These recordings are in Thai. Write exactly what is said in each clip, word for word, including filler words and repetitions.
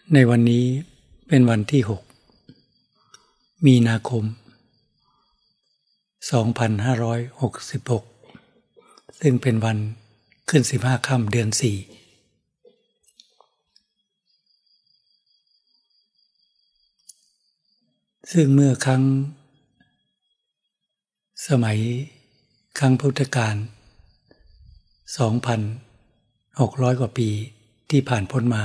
ในวันนี้เป็นวันที่หกมีนาคมสองพันห้าร้อยหกสิบหกซึ่งเป็นวันขึ้นสิบห้าค่ำเดือนสี่ซึ่งเมื่อครั้งสมัยครั้งพุทธกาล สองพันหกร้อย กว่าปีที่ผ่านพ้นมา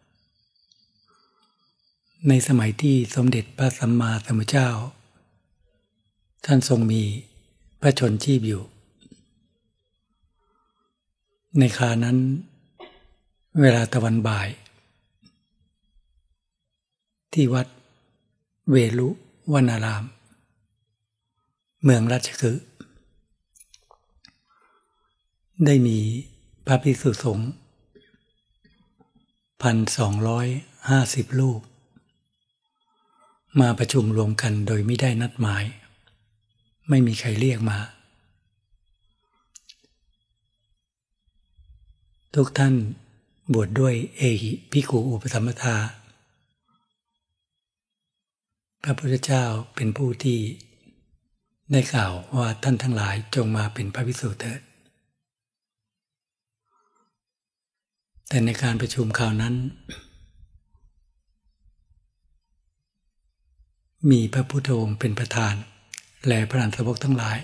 ในสมัยที่สมเด็จพระสัมมาสัมพุทธเจ้าท่านทรงมีพระชนชีพอยู่ในครานั้นเวลาตะวันบ่ายที่วัดเวลุวนารามเมืองราชคฤห์ได้มีพระภิกษุสงฆ์ หนึ่งพันสองร้อยห้าสิบ รูปมาประชุมรวมกันโดยไม่ได้นัดหมายไม่มีใครเรียกมาทุกท่านบวชดด้วยเอหิภิกขุอุปสัมปทาพระพุทธเจ้าเป็นผู้ที่ได้กล่าวว่าท่านทั้งหลายจงมาเป็นพระภิกษุเถิดแต่ในการประชุมคราวนั้นมีพระพุทธองค์เป็นประธานและพระอรหันตสาวกทั้งหลาย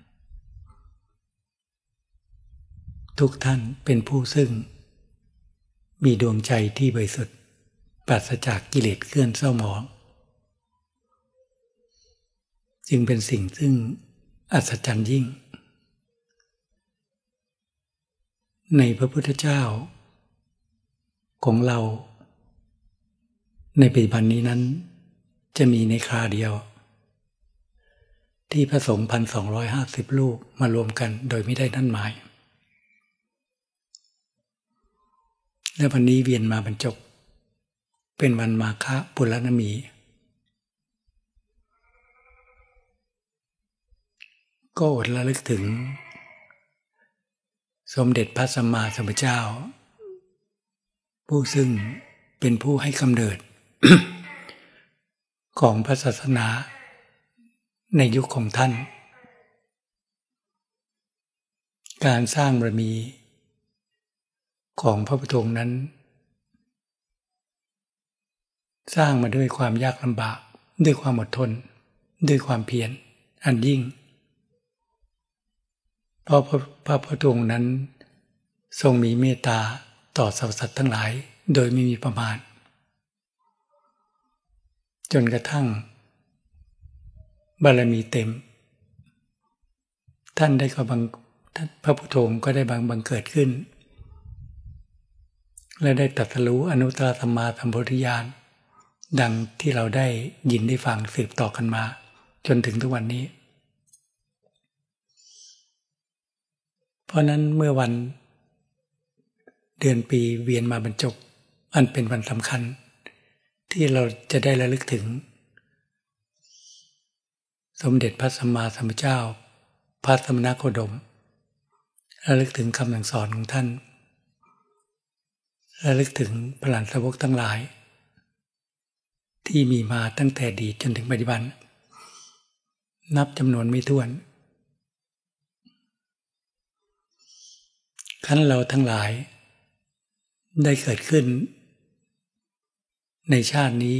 ทุกท่านเป็นผู้ซึ่งมีดวงใจที่บริสุทธิ์ปราศจากกิเลสเคลื่อนเศร้าหมองจึงเป็นสิ่งซึ่งอัศจรรย์ยิ่งในพระพุทธเจ้าของเราในปัจจุบันนี้นั้นจะมีในคราเดียวที่พระสงฆ์ หนึ่งพันสองร้อยห้าสิบ รูปมารวมกันโดยไม่ได้นัดหมายและวันนี้เวียนมาบรรจบเป็นวันมาฆปุรณมีก็อดระลึกถึงสมเด็จพระสัมมาสัมพุทธเจ้าผู้ซึ่งเป็นผู้ให้กำเนิด ของพระศาสนาในยุคของท่านการสร้างบารมีของพระพุทธองค์นั้นสร้างมาด้วยความยากลำบากด้วยความอดทนด้วยความเพียรอันยิ่งเพราะพระพุทธองค์นั้นทรงมีเมตตาต่อสรรพสัตว์ทั้งหลายโดยไม่มีประมาณจนกระทั่งบารมีเต็มท่านได้ก็บังพระพุทธองค์ก็ได้บังบังเกิดขึ้นและได้ตรัสรู้อนุตตรสัมมาสัมโพธิญาณดังที่เราได้ยินได้ฟังสืบต่อกันมาจนถึงทุกวันนี้เพราะนั้นเมื่อวันเดือนปีเวียนมาบรรจบอันเป็นวันสำคัญที่เราจะได้ระลึกถึงสมเด็จพระสัมมาสัมพุทธเจ้าพระสมณโคดมระลึกถึงคำสั่งสอนของท่านระลึกถึงพระอรหันตสาวกทั้งหลายที่มีมาตั้งแต่อดีตจนถึงปัจจุบันนับจำนวนไม่ถ้วนขั้นเราทั้งหลายได้เกิดขึ้นในชาตินี้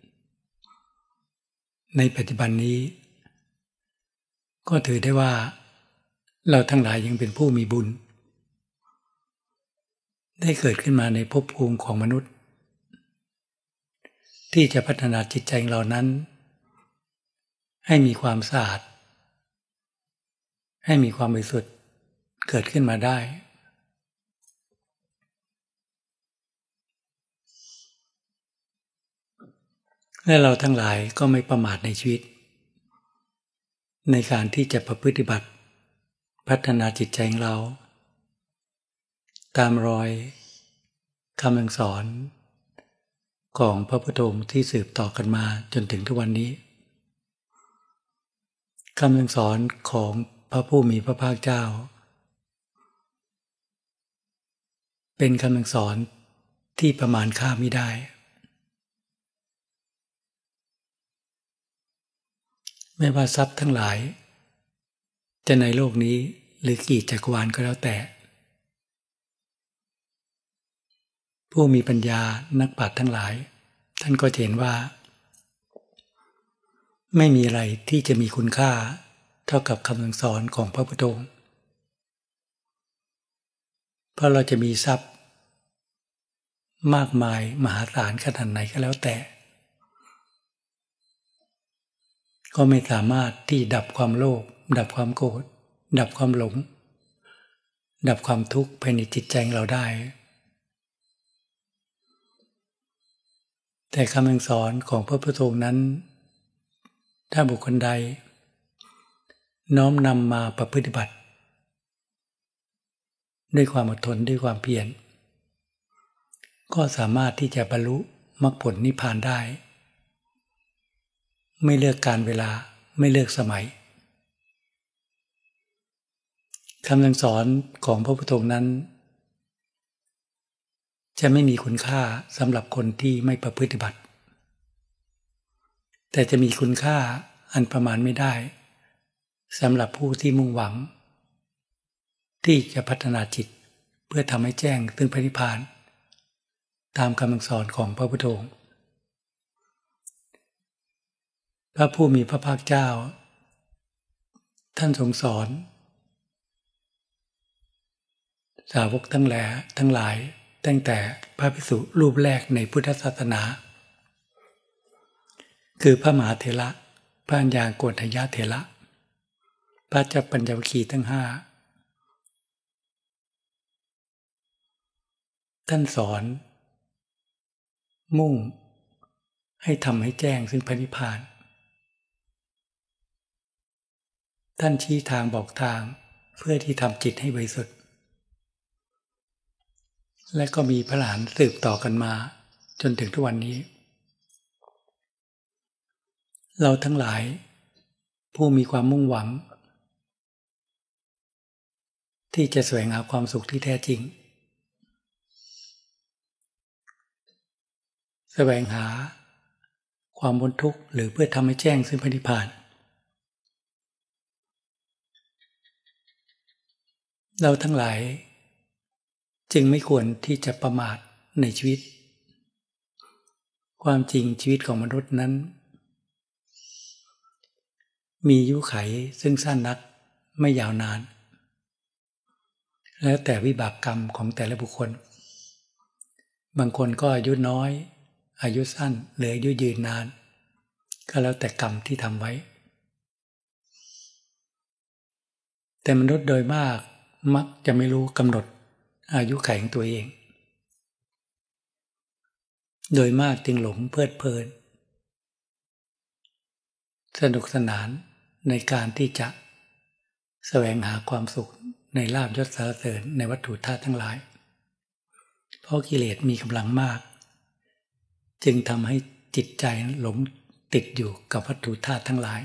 ในปัจจุบันนี้ก็ถือได้ว่าเราทั้งหลายยังเป็นผู้มีบุญได้เกิดขึ้นมาในภพภูมิของมนุษย์ที่จะพัฒนาจิตใจของเรานั้นให้มีความสะอาดให้มีความบริสุทธิ์เกิดขึ้นมาได้และเราทั้งหลายก็ไม่ประมาทในชีวิตในการที่จะประพฤติบัติพัฒนาจิตใจของเราตามรอยคำสั่งสอนของพระพุทธองค์ที่สืบต่อกันมาจนถึงทุกวันนี้คำสั่งสอนของพระผู้มีพระภาคเจ้าเป็นคำสั่งสอนที่ประมาณค่าไม่ได้ไม่ว่าทรัพย์ทั้งหลายจะในโลกนี้หรือกี่จักรวาลก็แล้วแต่ผู้มีปัญญานักปราชญ์ทั้งหลายท่านก็เห็นว่าไม่มีอะไรที่จะมีคุณค่าเท่ากับคำสั่งสอนของพระพุทธองค์เพราะเราจะมีทรัพย์มากมายมหาศาลขนาดไหนก็แล้วแต่ก็ไม่สามารถที่ดับความโลภดับความโกรธดับความหลงดับความทุกข์ภายในจิตใจของเราได้แต่คำสั่งสอนของพระพุทธองค์นั้นถ้าบุคคลใดน้อมนำมาประพฤติบัติด้วยความอดทนด้วยความเพียรก็สามารถที่จะบรรลุมรรคผลนิพพานได้ไม่เลือกการเวลาไม่เลือกสมัยคำสั่งสอนของพระพุทธองค์นั้นจะไม่มีคุณค่าสำหรับคนที่ไม่ประพฤติบัติแต่จะมีคุณค่าอันประมาณไม่ได้สำหรับผู้ที่มุ่งหวังที่จะพัฒนาจิตเพื่อทำให้แจ้งซึ่งพระนิพพานตามคำสั่งสอนของพระพุทธองค์พระผู้มีพระภาคเจ้าท่านทรงสอนสาวกทั้งหลายทั้งหลายตั้งแต่พระภิกษุรูปแรกในพุทธศาสนาคือพระมหาเถระพระอัญญาโกณฑยเถระพระเจ้าปัญจวัคคีย์ทั้งห้าท่านสอนมุ่งให้ทำให้แจ้งซึ่งพระนิพพานท่านชี้ทางบอกทางเพื่อที่ทำจิตให้บริสุทธิ์และก็มีพระหลานสืบต่อกันมาจนถึงทุกวันนี้เราทั้งหลายผู้มีความมุ่งหวังที่จะแสวงหาความสุขที่แท้จริงแสวงหาความพ้นทุกข์หรือเพื่อทำให้แจ้งซึ่งพระนิพพานเราทั้งหลายจึงไม่ควรที่จะประมาทในชีวิตความจริงชีวิตของมนุษย์นั้นมีอายุขัยซึ่งสั้นนักไม่ยาวนานแล้วแต่วิบากกรรมของแต่ละบุคคลบางคนก็อายุน้อยอายุสั้นหรืออายุยืนนานก็แล้วแต่กรรมที่ทำไว้แต่มนุษย์โดยมากมักจะไม่รู้กำหนดอายุขัยของตัวเองโดยมากจึงหลงเพลิดเพลินสนุกสนานในการที่จะแสวงหาความสุขในลาภยศสรรเสริญในวัตถุธาตุทั้งหลายเพราะกิเลสมีกำลังมากจึงทำให้จิตใจหลงติดอยู่กับวัตถุธาตุทั้งหลาย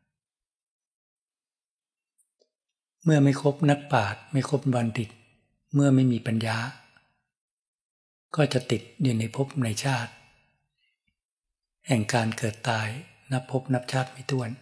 เมื่อไม่คบนักปราชญ์ไม่คบบัณฑิตเมื่อไม่มีปัญญาก็จะติดอยู่ในภพในชาติแห่งการเกิดตายนับภพนับชาติไม่ถ้วน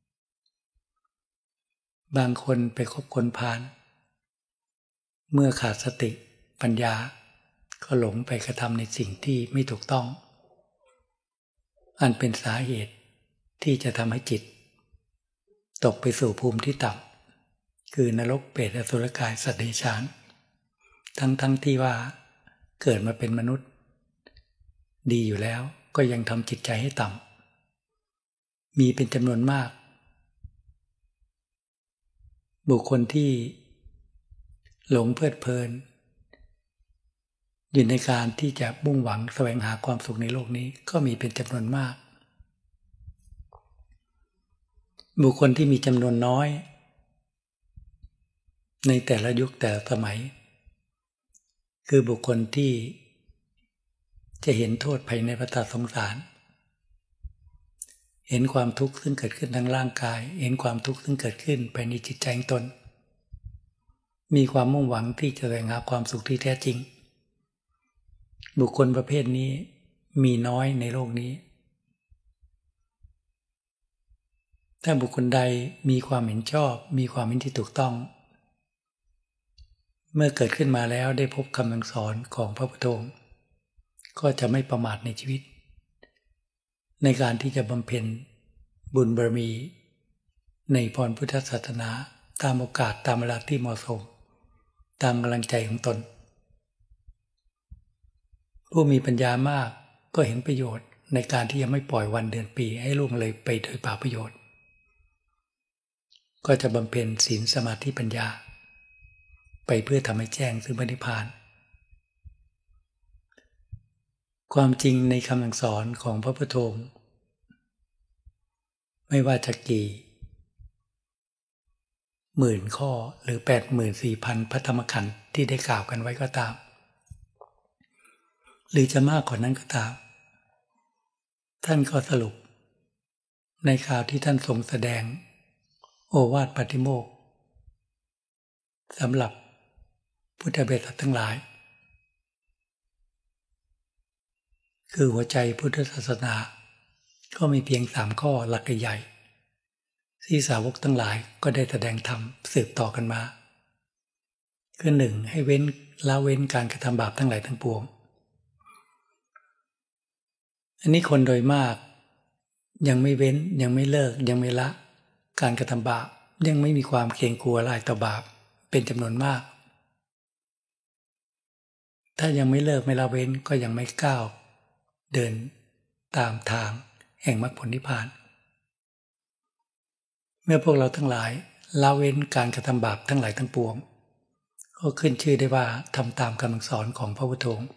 บางคนไปคบคนพาลเมื่อขาดสติปัญญาก็หลงไปกระทำในสิ่งที่ไม่ถูกต้องอันเป็นสาเหตุที่จะทำให้จิตตกไปสู่ภูมิที่ต่ำคือนรกเปรตอสุรกายสัตว์เดรัจฉานทั้งทั้งที่ว่าเกิดมาเป็นมนุษย์ดีอยู่แล้วก็ยังทำจิตใจให้ต่ำมีเป็นจำนวนมากบุคคลที่หลงเพลิดเพลินอยู่ในการที่จะมุ่งหวังแสวงหาความสุขในโลกนี้ก็มีเป็นจำนวนมากบุคคลที่มีจำนวนน้อยในแต่ละยุคแต่ละสมัยคือบุคคลที่จะเห็นโทษภายในวัฏสงสารเห็นความทุกข์ซึ่งเกิดขึ้นทางร่างกายเห็นความทุกข์ซึ่งเกิดขึ้นภายในจิตใจของตนมีความมุ่งหวังที่จะแสวงหาความสุขที่แท้จริงบุคคลประเภทนี้มีน้อยในโลกนี้ถ้าบุคคลใดมีความเห็นชอบมีความเห็นที่ถูกต้องเมื่อเกิดขึ้นมาแล้วได้พบคำสั่งสอนของพระพุทธองค์ก็จะไม่ประมาทในชีวิตในการที่จะบำเพ็ญบุญบารมีในพรพุทธศาสนาตามโอกาสตามเวลาที่เหมาะสมตามกำลังใจของตนผู้มีปัญญามากก็เห็นประโยชน์ในการที่จะไม่ปล่อยวันเดือนปีให้ล่วงเลยไปโดยเปล่าประโยชน์ก็จะบำเพ็ญศีลสมาธิปัญญาไปเพื่อทำให้แจ้งซึ่งพระนิพพานความจริงในคำสั่งสอนของพระพุทธองค์ไม่ว่าจะกี่หมื่นข้อหรือ แปดหมื่นสี่พัน พระธรรมขันธ์ที่ได้กล่าวกันไว้ก็ตามหรือจะมากกว่านั้นก็ตามท่านก็สรุปในคราวที่ท่านทรงแสดงโอวาทปาฏิโมกข์สำหรับพุทธบริษัททั้งหลายคือหัวใจพุทธศาสนาก็มีเพียงสามข้อหลักใหญ่ที่สาวกทั้งหลายก็ได้แสดงธรรมสืบต่อกันมาคือหนึ่งให้เว้นละเว้นการกระทำบาปทั้งหลายทั้งปวงอันนี้คนโดยมากยังไม่เว้นยังไม่เลิกยังไม่ละการกระทำบาปยังไม่มีความเกรงกลัวละอายต่อบาปเป็นจำนวนมากถ้ายังไม่เลิกไม่ละเว้นก็ยังไม่ก้าวเดินตามทางแห่งมรรคผลนิพพานเมื่อพวกเราทั้งหลายละเว้นการกระทำบาปทั้งหลายทั้งปวงก็ขึ้นชื่อได้ว่าทำตามคำสอนของพระพุทธองค์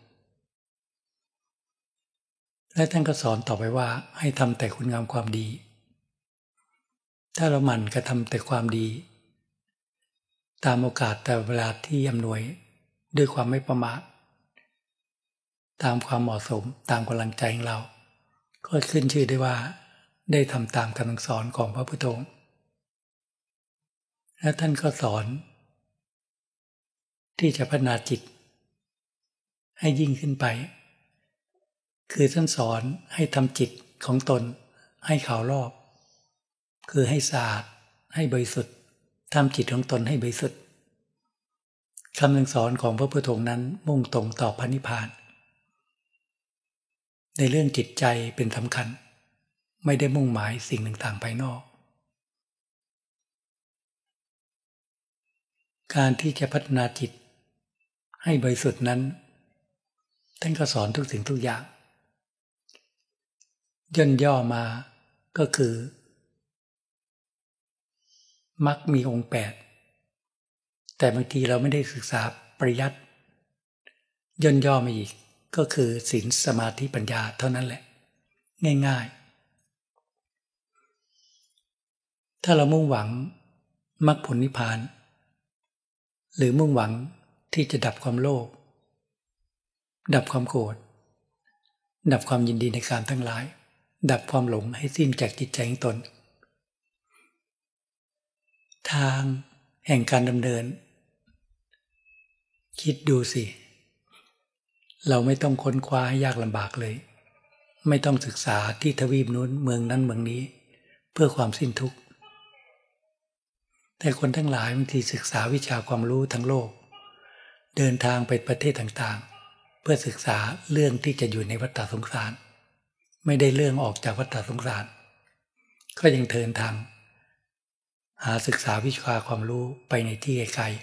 และท่านก็สอนต่อไปว่าให้ทำแต่คุณงามความดีถ้าเราหมั่นกระทำแต่ความดีตามโอกาสแต่เวลาที่อำนวยด้วยความไม่ประมาทตามความเหมาะสมตามกำลังใจของเราก็ขึ้นชื่อได้ว่าได้ทำตามคำสอนของพระพุทธองค์และท่านก็สอนที่จะพัฒนาจิตให้ยิ่งขึ้นไปคือท่านสอนให้ทำจิตของตนให้ขาวรอบคือให้สะอาดให้บริสุทธิ์ทำจิตของตนให้บริสุทธิ์คำสอนของพระพุทธองค์นั้นมุ่งตรงต่อพระนิพพานในเรื่องจิตใจเป็นสำคัญไม่ได้มุ่งหมายสิ่งต่างๆภายนอกการที่จะพัฒนาจิตให้บริสุทธิ์นั้นท่านก็สอนทุกสิ่งทุกอย่างย่นย่อมาก็คือมรรคมีองค์แปดแต่บางทีเราไม่ได้ศึกษาปริยัติย่นย่อมาอีกก็คือศีลสมาธิปัญญาเท่านั้นแหละง่ายๆถ้าเรามุ่งหวังมรรคผลนิพพานหรือมุ่งหวังที่จะดับความโลภดับความโกรธดับความยินดีในการทั้งหลายดับความหลงให้สิ้นจากจิตใจของตนทางแห่งการดำเนินคิดดูสิเราไม่ต้องค้นคว้าให้ยากลำบากเลยไม่ต้องศึกษาที่ทวีปนู้นเมืองนั้นเมืองนี้เพื่อความสิ้นทุกข์แต่คนทั้งหลายบางทีศึกษาวิชาความรู้ทั้งโลกเดินทางไปประเทศต่างๆเพื่อศึกษาเรื่องที่จะอยู่ในวัฏสงสารไม่ได้เรื่องออกจากวัฏสงสารก็ยังเดินทางหาศึกษาวิชาความรู้ไปในที่ไกล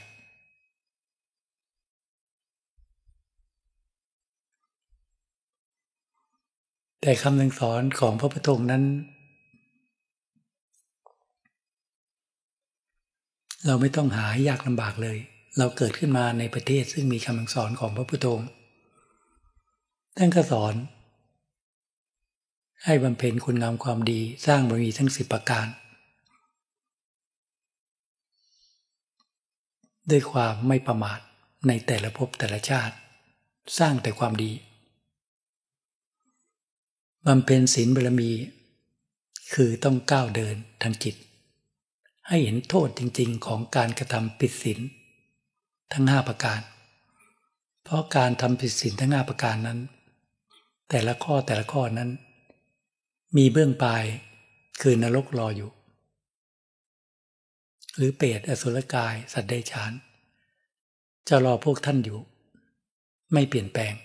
ๆแต่คำสั่งสอนของพระพุทธองค์นั้นเราไม่ต้องหาให้ยากลำบากเลยเราเกิดขึ้นมาในประเทศซึ่งมีคำสั่งสอนของพระพุทธองค์ท่านก็สอนให้บำเพ็ญคุณงามความดีสร้างบารมีทั้งสิบประการด้วยความไม่ประมาทในแต่ละภพแต่ละชาติสร้างแต่ความดีบำเพ็ญศีลบารมีคือต้องก้าวเดินทางจิตให้เห็นโทษจริงๆของการกระทำผิดศีลทั้งห้าประการเพราะการทำผิดศีลทั้งห้าประการนั้นแต่ละข้อแต่ละข้อนั้นมีเบื้องปลายคือนรกรออยู่หรือเปรตอสุรกายสัตว์เดรัจฉานจะรอพวกท่านอยู่ไม่เปลี่ยนแปลง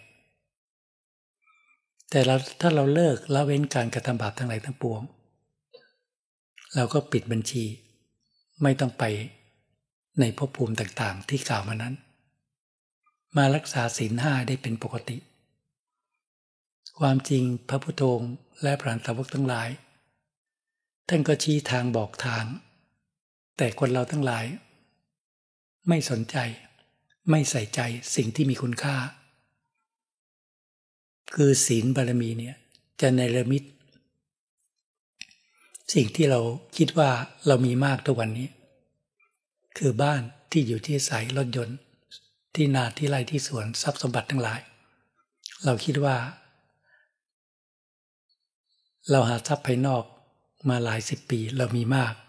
แต่เราถ้าเราเลิกละเว้นการกระทำบาปทั้งหลายทั้งปวงเราก็ปิดบัญชีไม่ต้องไปในภพภูมิต่างๆที่กล่าวมานั้นมารักษาศีลห้าได้เป็นปกติความจริงพระพุทโธและพระอรหันตสาวกทั้งหลายท่านก็ชี้ทางบอกทางแต่คนเราทั้งหลายไม่สนใจไม่ใส่ใจสิ่งที่มีคุณค่าคือศีลบารมีเนี่ยจะเนรมิตสิ่งที่เราคิดว่าเรามีมากทุกวันนี้คือบ้านที่อยู่ที่อาศัยรถยนต์ที่นาที่ไร่ที่สวนทรัพย์สมบัติทั้งหลายเราคิดว่าเราหาทรัพย์ภายนอกมาหลายสิบปีเรามีมาก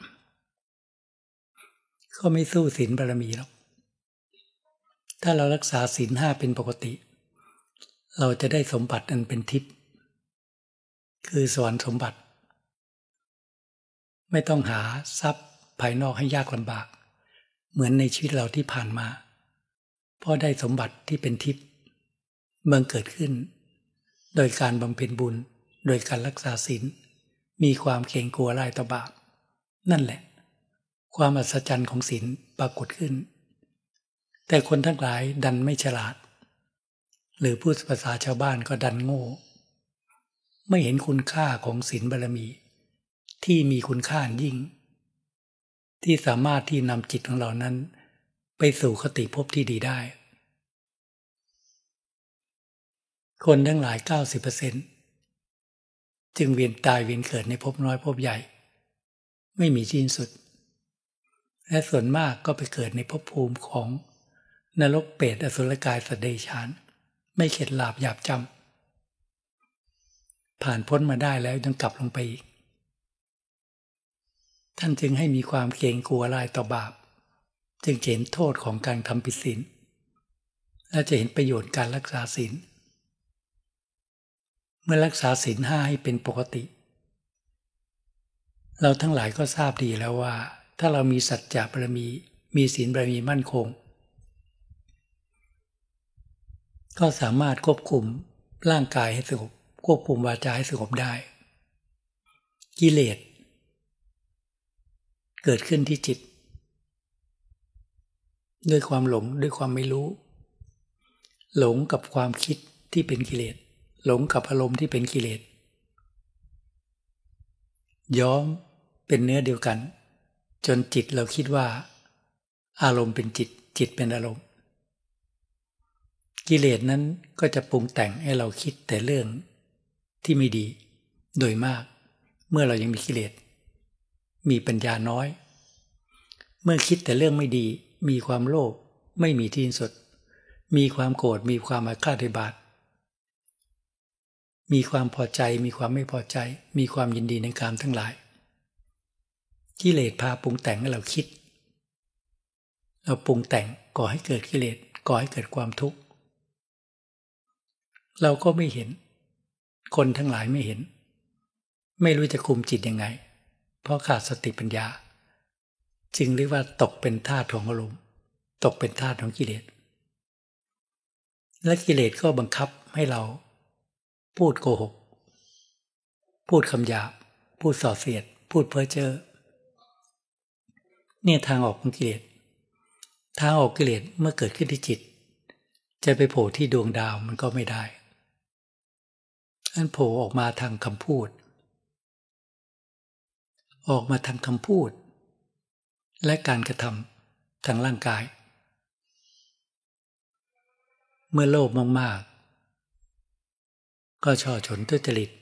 ก็ไม่สู้ศีลบารมีหรอกถ้าเรารักษาศีลห้าเป็นปกติเราจะได้สมบัติอันเป็นทิพย์คือสวรรค์สมบัติไม่ต้องหาทรัพย์ภายนอกให้ยากลำบากเหมือนในชีวิตเราที่ผ่านมาเพราะได้สมบัติที่เป็นทิพย์เมื่อเกิดขึ้นโดยการบำเพ็ญบุญโดยการรักษาศีลมีความเกรงกลัวร้ายต่อบาปนั่นแหละความอัศจรรย์ของศีลปรากฏขึ้นแต่คนทั้งหลายดันไม่ฉลาดหรือพูดภาษาชาวบ้านก็ดันโง่ไม่เห็นคุณค่าของศีลบารมีที่มีคุณค่ายิ่งที่สามารถที่นำจิตของเรานั้นไปสู่คติภพที่ดีได้คนทั้งหลาย เก้าสิบเปอร์เซ็นต์ จึงเวียนตายเวียนเกิดในภพน้อยภพใหญ่ไม่มีที่สิ้นสุดและส่วนมากก็ไปเกิดในภพภูมิของนรกเปรตอสุรกายสัตว์เดรัจฉานไม่เข็ดหลาบหยาบจำผ่านพ้นมาได้แล้วยังกลับลงไปอีกท่านจึงให้มีความเกรงกลัวร้ายต่อบาปจึงเห็นโทษของการทำผิดศีลและจะเห็นประโยชน์การรักษาศีลเมื่อรักษาศีลห้าให้เป็นปกติเราทั้งหลายก็ทราบดีแล้วว่าถ้าเรามีสัจจะบารมีมีศีลบารมีมั่นคงก็สามารถควบคุมร่างกายให้สงบควบคุมวาจาให้สงบได้กิเลสเกิดขึ้นที่จิตด้วยความหลงด้วยความไม่รู้หลงกับความคิดที่เป็นกิเลสหลงกับอารมณ์ที่เป็นกิเลสย้อมเป็นเนื้อเดียวกันจนจิตเราคิดว่าอารมณ์เป็นจิตจิตเป็นอารมณ์กิเลสนั้นก็จะปรุงแต่งให้เราคิดแต่เรื่องที่ไม่ดีโดยมากเมื่อเรายังมีกิเลสมีปัญญาน้อยเมื่อคิดแต่เรื่องไม่ดีมีความโลภไม่มีที่สิ้นสุดมีความโกรธมีความอาฆาตพยาบาทมีความพอใจมีความไม่พอใจมีความยินดีในกามทั้งหลายกิเลสพาปรุงแต่งให้เราคิดเราปรุงแต่งก่อให้เกิดกิเลสก่อให้เกิดความทุกข์เราก็ไม่เห็นคนทั้งหลายไม่เห็นไม่รู้จะคุมจิตยังไงเพราะขาดสติปัญญาจึงเรียกว่าตกเป็นทาสของอารมณ์ตกเป็นทาสของกิเลสและกิเลสก็บังคับให้เราพูดโกหกพูดคำหยาบพูดส่อเสียดพูดเพ้อเจ้อเนี่ยทางออกของกิเลสทางออกกิเลสเมื่อเกิดขึ้นที่จิตจะไปโผล่ที่ดวงดาวมันก็ไม่ได้อันโผล่ออกมาทางคำพูดออกมาทางคำพูดและการกระทำทางร่างกายเมื่อโลภมากๆก็ช่อฉนทุจริต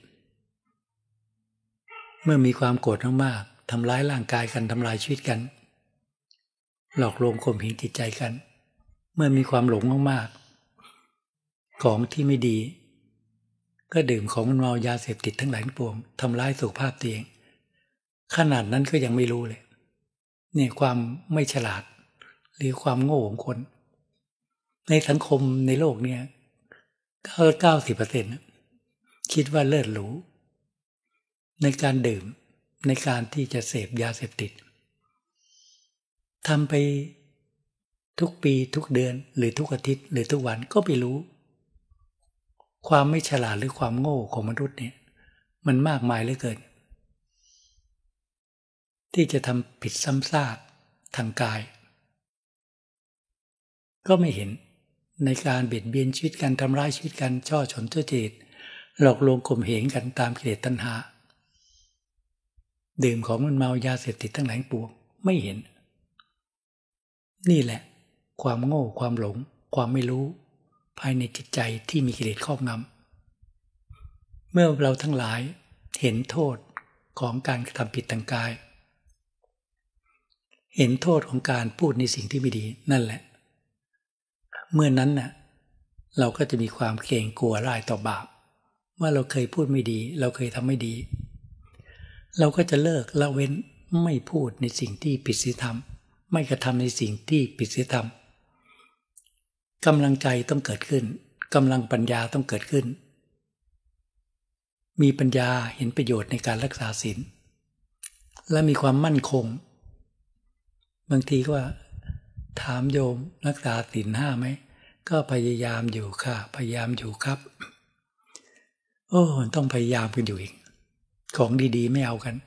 เมื่อมีความโกรธมากๆทำร้ายร่างกายกันทำลายชีวิตกันหลอกลวงข่มเหงจิตใจกันเมื่อมีความหลงมากๆของที่ไม่ดีก็ดื่มของมึนเมายาเสพติดทั้งหลายทั้งปวงทำร้ายสุขภาพตัวเองขนาดนั้นก็ยังไม่รู้เลยเนี่ยความไม่ฉลาดหรือความโง่ของคนในสังคมในโลกเนี่ยเก้าสิบเปอร์เซ็นต์คิดว่าเลิศหรูในการดื่มในการที่จะเสพยาเสพติดทำไปทุกปีทุกเดือนหรือทุกอาทิตย์หรือทุกวันก็ไปรู้ความไม่ฉลาดหรือความโง่ของมนุษย์เนี่ยมันมากมายเหลือเกินที่จะทำผิดซ้ำซากทางกายก็ไม่เห็นในการเบียดเบียนชีวิตกันทำร้ายชีวิตกันช่อฉนทุจริตหลอกลวงข่มเหงกันตามกิเลสตัณหาดื่มของมันเมายาเสพติดทั้งหลายปวงไม่เห็นนี่แหละความโง่ความหลงความไม่รู้ภายในจิตใจที่มีกิเลสครอบงำเมื่อเราทั้งหลายเห็นโทษของการกระทำผิดทางกายเห็นโทษของการพูดในสิ่งที่ไม่ดีนั่นแหละเมื่อนั้นน่ะเราก็จะมีความเกรงกลัวร้ายต่อบาปว่าเราเคยพูดไม่ดีเราเคยทำไม่ดีเราก็จะเลิกละเว้นไม่พูดในสิ่งที่ผิดศีลธรรมไม่กระทำในสิ่งที่ผิดศีลธรรมกำลังใจต้องเกิดขึ้นกำลังปัญญาต้องเกิดขึ้นมีปัญญาเห็นประโยชน์ในการรักษาศีลและมีความมั่นคงบางทีก็ว่าถามโยมรักษาศีลห้าไหมก็พยายามอยู่ค่ะพยายามอยู่ครับโอ้ต้องพยายามกันอยู่อีกของดีๆไม่เอากัน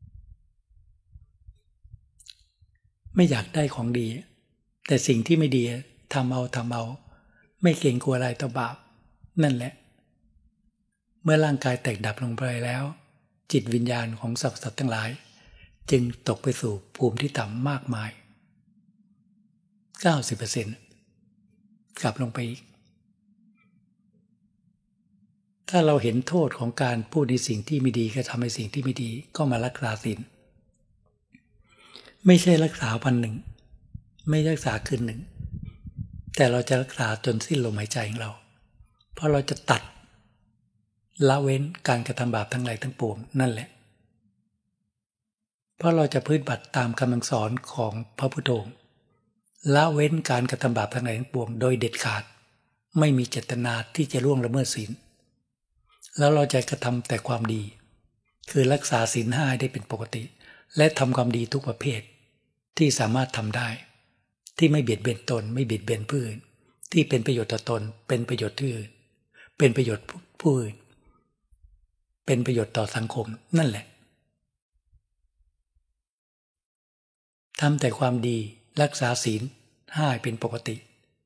ไม่อยากได้ของดีแต่สิ่งที่ไม่ดีทำเอาทำเอาไม่เกรงกลัวอะไรต่อบาปนั่นแหละเมื่อร่างกายแตกดับลงไปแล้วจิตวิญญาณของสรรพสัตว์ทั้งหลายจึงตกไปสู่ภูมิที่ต่ำมากมาย เก้าสิบเปอร์เซ็นต์ กลับลงไปอีกถ้าเราเห็นโทษของการพูดในสิ่งที่ไม่ดีก็ทำในสิ่งที่ไม่ดีก็มารักษาศีลไม่ใช่รักษาวันหนึ่งไม่รักษาคืนหนึ่งแต่เราจะรักษาจนสิ้นลมหายใจของเราเพราะเราจะตัดละเว้นการกระทำบาปทั้งหลายทั้งปวงนั่นแหละเพราะเราจะปฏิบัติตามคำสอนของพระพุทธองค์ละเว้นการกระทำบาปทั้งหลายทั้งปวงโดยเด็ดขาดไม่มีเจตนาที่จะล่วงละเมิดศีลแล้วเราจะกระทำแต่ความดีคือรักษาศีลห้าได้เป็นปกติและทำความดีทุกประเภทที่สามารถทำได้ที่ไม่เบียดเบียนตนไม่เบียดเบียนผู้อื่นที่เป็นประโยชน์ต่อตนเป็นประโยชน์ที่อื่นเป็นประโยชน์ผู้อื่นเป็นประโยชน์ต่อสังคมนั่นแหละทำแต่ความดีรักษาศีลห้าเป็นปกติ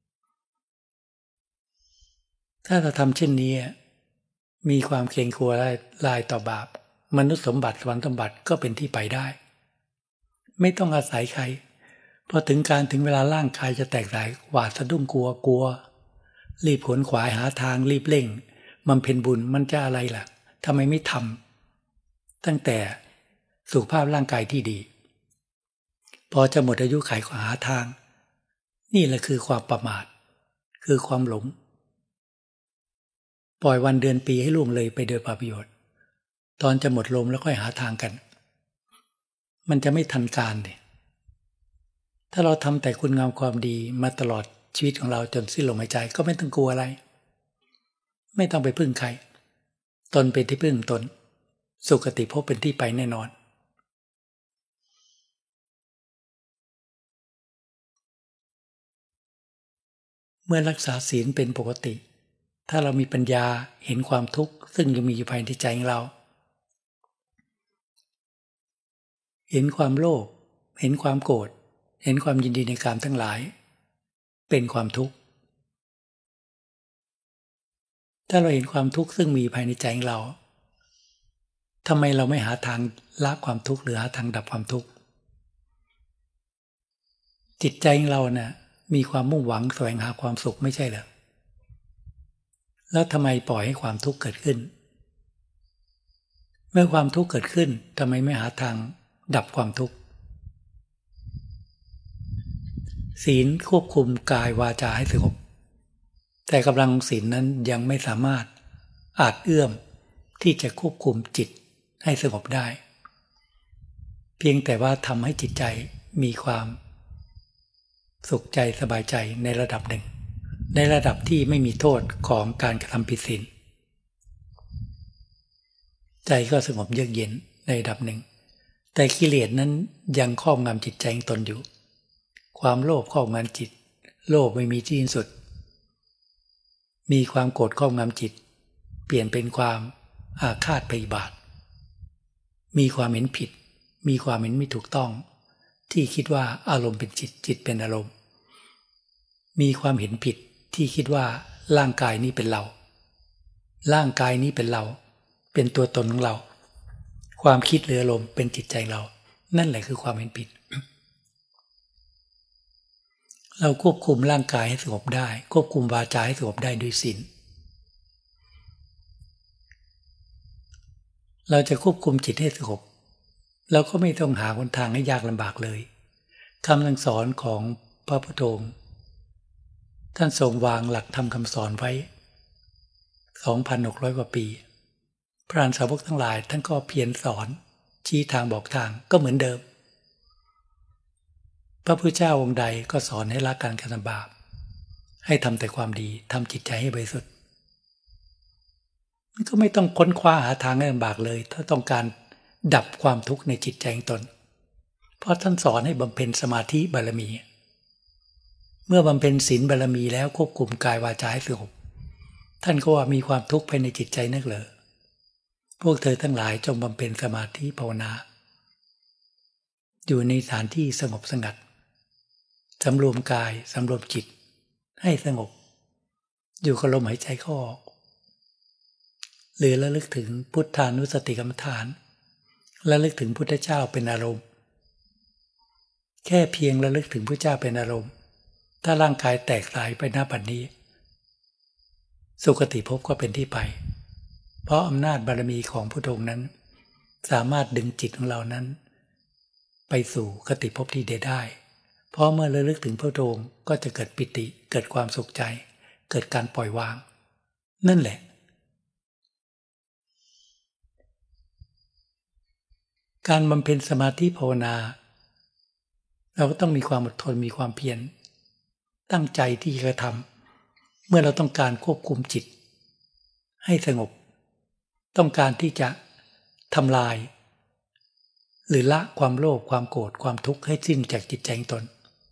ถ้าเราทำเช่นนี้มีความเกรงกลัวลายต่อบาปมนุษย์สมบัติสวรรค์สมบัติก็เป็นที่ไปได้ไม่ต้องอาศัยใครพอถึงการถึงเวลาร่างกายจะแตกสายหวาดสะดุ้งกลัวกลัวรีบขวนขวายหาทางรีบเร่งมันเป็นบุญมันจะอะไรล่ะทำไมไม่ทำตั้งแต่สุขภาพร่างกายที่ดีพอจะหมดอายุขัยก็หาทางนี่แหละคือความประมาทคือความหลงปล่อยวันเดือนปีให้ล่วงเลยไปโดยเปล่าประโยชน์ตอนจะหมดลมแล้วค่อยหาทางกันมันจะไม่ทันการเลยถ้าเราทำแต่คุณงามความดีมาตลอดชีวิตของเราจนสิ้นลมหายใจก็ไม่ต้องกลัวอะไรไม่ต้องไปพึ่งใครตนเป็นที่พึ่งตนสุคติภพเป็นที่ไปแน่นอนเมื่อรักษาศีลเป็นปกติถ้าเรามีปัญญาเห็นความทุกข์ซึ่งยังมีอยู่ภายในใจของเราเห็นความโลภเห็นความโกรธเห็นความยินดีในกามทั้งหลายเป็นความทุกข์ถ้าเราเห็นความทุกข์ซึ่งมีภายในใจของเราทำไมเราไม่หาทางละความทุกข์หรือหาทางดับความทุกข์จิตใจของเราน่ะมีความมุ่งหวังแสวงหาความสุขไม่ใช่เหรอแล้วทำไมปล่อยให้ความทุกข์เกิดขึ้นเมื่อความทุกข์เกิดขึ้นทำไมไม่หาทางดับความทุกข์ศีลควบคุมกายวาจาให้สงบแต่กำลังศีลนั้นยังไม่สามารถอาจเอื้อมที่จะควบคุมจิตให้สงบได้เพียงแต่ว่าทำให้จิตใจมีความสุขใจสบายใจในระดับหนึ่งในระดับที่ไม่มีโทษของการกระทำผิดศีลใจก็สงบเยือกเย็นในระดับหนึ่งแต่กิเลสนั้นยังครอบงำจิตใจของตนอยู่ความโลภครอบงำจิตโลภไม่มีที่สิ้นสุดมีความโกรธครอบงำจิตเปลี่ยนเป็นความอาฆาตพยาบาทมีความเห็นผิดมีความเห็นไม่ถูกต้องที่คิดว่าอารมณ์เป็นจิตจิตเป็นอารมณ์มีความเห็นผิดที่คิดว่าร่างกายนี้เป็นเราร่างกายนี้เป็นเราเป็นตัวตนของเราความคิดหรืออารมณ์เป็นจิตใจเรานั่นแหละคือความเห็นผิดเราควบคุมร่างกายให้สงบได้ควบคุมวาจาให้สงบได้ด้วยศีลเราจะควบคุมจิตให้สงบเราก็ไม่ต้องหาหนทางให้ยากลำบากเลยคำสั่งสอนของพระพุทธองค์ท่านทรงวางหลักธรรมคำสอนไว้ สองพันหกร้อย กว่าปีพระอรหันตสาวกทั้งหลายท่านก็เพียรสอนชี้ทางบอกทางก็เหมือนเดิมพระพุทธเจ้าองค์ใดก็สอนให้ละการกระทำบาปให้ทำแต่ความดีทำจิตใจให้บริสุทธิ์มันก็ไม่ต้องค้นคว้าหาทางให้ลำบากเลยถ้าต้องการดับความทุกข์ในจิตใจของตนเพราะท่านสอนให้บำเพ็ญสมาธิบารมีเมื่อบำเพ็ญศีลบารมีแล้วควบคุมกายวาจาให้สงบท่านก็ว่ามีความทุกข์ภายในจิตใจนักเหรอพวกเธอทั้งหลายจงบำเพ็ญสมาธิภาวนาอยู่ในสถานที่สงบสงัดสำรวมกายสำรวมจิตให้สงบอยู่กับลมหายใจเข้าออกหรือระลึกถึงพุทธานุสติกรรมฐานระลึกถึงพุทธเจ้าเป็นอารมณ์แค่เพียงระลึกถึงพระเจ้าเป็นอารมณ์ถ้าร่างกายแตกสลายไปณบัดนี้สุคติภพก็เป็นที่ไปเพราะอำนาจบารมีของพระองค์นั้นสามารถดึงจิตของเรานั้นไปสู่คติภพที่ดีได้เพราะเมื่อระลึกถึงพระองค์ก็จะเกิดปิติเกิดความสุขใจเกิดการปล่อยวางนั่นแหละการบำเพ็ญสมาธิภาวนาเราก็ต้องมีความอดทนมีความเพียรตั้งใจที่จะทำเมื่อเราต้องการควบคุมจิตให้สงบต้องการที่จะทำลายหรือละความโลภความโกรธความทุกข์ให้สิ้นจากจิตใจของตน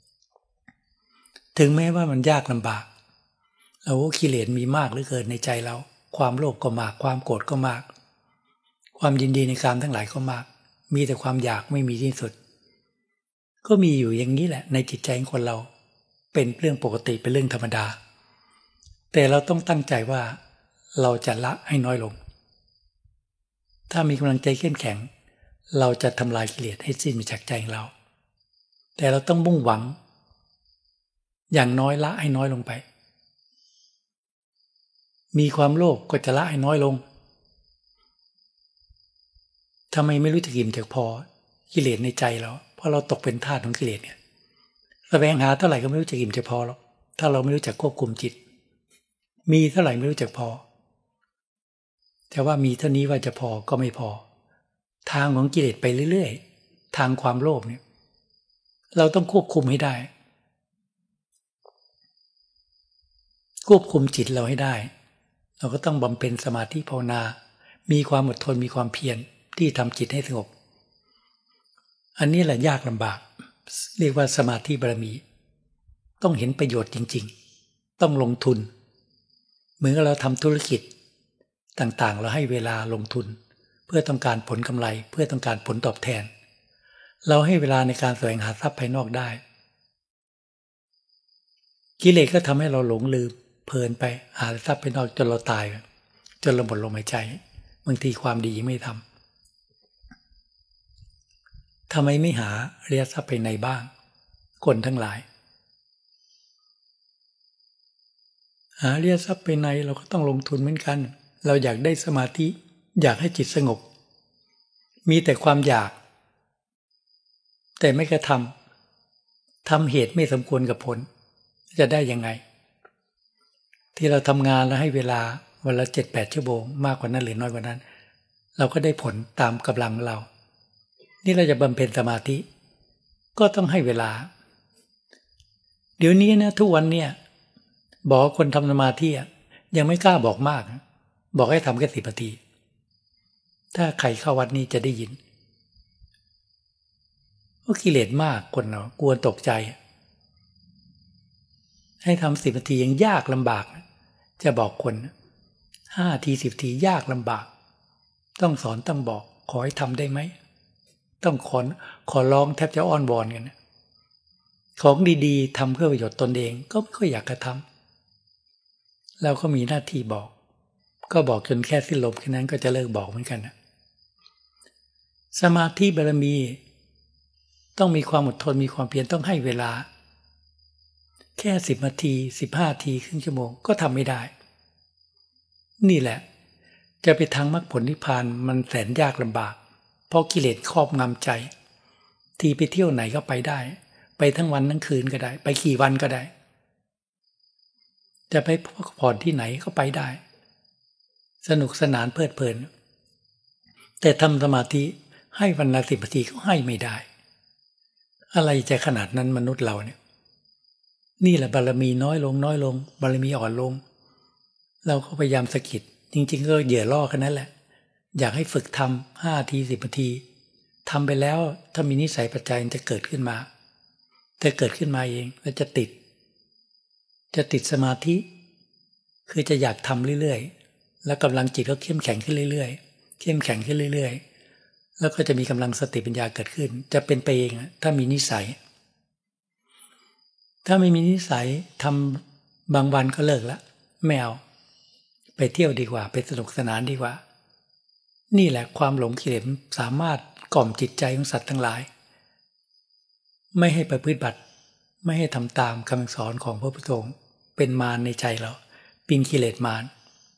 ถึงแม้ว่ามันยากลำบากเรากิเลสมีมากเหลือเกินในใจเราความโลภก็มากความโกรธก็มากความยินดีในกามทั้งหลายก็มากมีแต่ความอยากไม่มีที่สุดก็มีอยู่อย่างนี้แหละในจิตใจของคนเราเป็นเรื่องปกติเป็นเรื่องธรรมดาแต่เราต้องตั้งใจว่าเราจะละให้น้อยลงถ้ามีกำลังใจเข้มแข็งเราจะทำลายกิเลสให้สิ้นไปจากใจของเราแต่เราต้องมุ่งหวังอย่างน้อยละให้น้อยลงไปมีความโลภก็จะละให้น้อยลงทำไมไม่รู้จักอิ่มจักพอกิเลสในใจเราเพราะเราตกเป็นทาสของกิเลสเนี่ยแสวงหาเท่าไหร่ก็ไม่รู้จักอิ่มจักพอหรอกถ้าเราไม่รู้จักควบคุมจิตมีเท่าไหร่ไม่รู้จักพอแต่ว่ามีเท่านี้ว่าจะพอก็ไม่พอทางของกิเลสไปเรื่อยๆทางความโลภเนี่ยเราต้องควบคุมให้ได้ควบคุมจิตเราให้ได้เราก็ต้องบำเพ็ญสมาธิภาวนามีความอดทนมีความเพียรที่ทำจิตให้สงบอันนี้แหละยากลำบากเรียกว่าสมาธิบารมีต้องเห็นประโยชน์จริงๆต้องลงทุนเหมือนกับเราทำธุรกิจต่างๆเราให้เวลาลงทุนเพื่อต้องการผลกำไรเพื่อต้องการผลตอบแทนเราให้เวลาในการแสวงหาทรัพย์ภายนอกได้กิเลสก็ทำให้เราหลงลืมเพลินไปหาทรัพย์ภายนอกจนเราตายจนเราหมดลมหายใจบางทีความดีไม่ทำทำไมไม่หาอริยทรัพย์ภายในบ้างคนทั้งหลายหาอริยทรัพย์ภายในเราก็ต้องลงทุนเหมือนกันเราอยากได้สมาธิอยากให้จิตสงบมีแต่ความอยากแต่ไม่กระทำทำเหตุไม่สมควรกับผลจะได้ยังไงที่เราทำงานแล้วให้เวลาวันละ เจ็ดแปด ชั่วโมงมากกว่านั้นหรือน้อยกว่านั้นเราก็ได้ผลตามกำลังเรานี่เราจะบำเพ็ญสมาธิก็ต้องให้เวลาเดี๋ยวนี้นะทุกวันเนี่ยบอกคนทำสมาธิยังไม่กล้าบอกมากบอกให้ทำแค่สิบนาทีถ้าใครเข้าวัดนี้จะได้ยินว่ากิเลสมากคนเรากลัวตกใจให้ทำสิบนาทียังยากลำบากจะบอกคนห้าทีสิบทียากลำบากต้องสอนต้องบอกขอให้ทำได้ไหมต้องขอขอร้องแทบจะอ้อนวอนกันของดีๆทำเพื่อประโยชน์ตนเองก็ไม่ค่อยอยากกระทำเราก็มีหน้าที่บอกก็บอกจนแค่สิ้นลมแค่นั้นก็จะเลิกบอกเหมือนกันนะสมาธิบารมีต้องมีความอดทนมีความเพียรต้องให้เวลาแค่สิบนาทีสิบห้านาทีครึ่งชั่วโมงก็ทำไม่ได้นี่แหละจะไปทางมรรคผลนิพพานมันแสนยากลำบากเพราะกิเลสครอบงำใจทีไปเที่ยวไหนก็ไปได้ไปทั้งวันทั้งคืนก็ได้ไปกี่วันก็ได้จะไปพักผ่อนที่ไหนก็ไปได้สนุกสนานเพลิดเพลินแต่ทำสมาธิให้วันละสิบนาทีก็ให้ไม่ได้อะไรจะขนาดนั้นมนุษย์เราเนี่ยนี่แหละบารมีน้อยลงน้อยลงบารมีอ่อนลงเราก็พยายามสะกิดจริงๆก็เหยื่อล่อกันนั่นแหละอยากให้ฝึกทำห้าทีสิบนาทีทำไปแล้วถ้ามีนิสัยปัจจัยจะเกิดขึ้นมาจะเกิดขึ้นมาเองแล้วจะติดจะติดสมาธิคือจะอยากทำเรื่อยๆแล้วกำลังจิตก็เข้มแข็งขึ้นเรื่อยๆเข้มแข็งขึ้นเรื่อยๆแล้วก็จะมีกำลังสติปัญญาเกิดขึ้นจะเป็นไปเองถ้ามีนิสัยถ้าไม่มีนิสัยทำบางวันก็เลิกละไม่เอาไปเที่ยวดีกว่าไปสนุกสนานดีกว่านี่แหละความหลงกิเลสสามารถกล่อมจิตใจของสัตว์ทั้งหลายไม่ให้ประพฤติบัติไม่ให้ทำตามคำสอนของพระพุทธองค์เป็นมารในใจเราปีนกิเลสมาร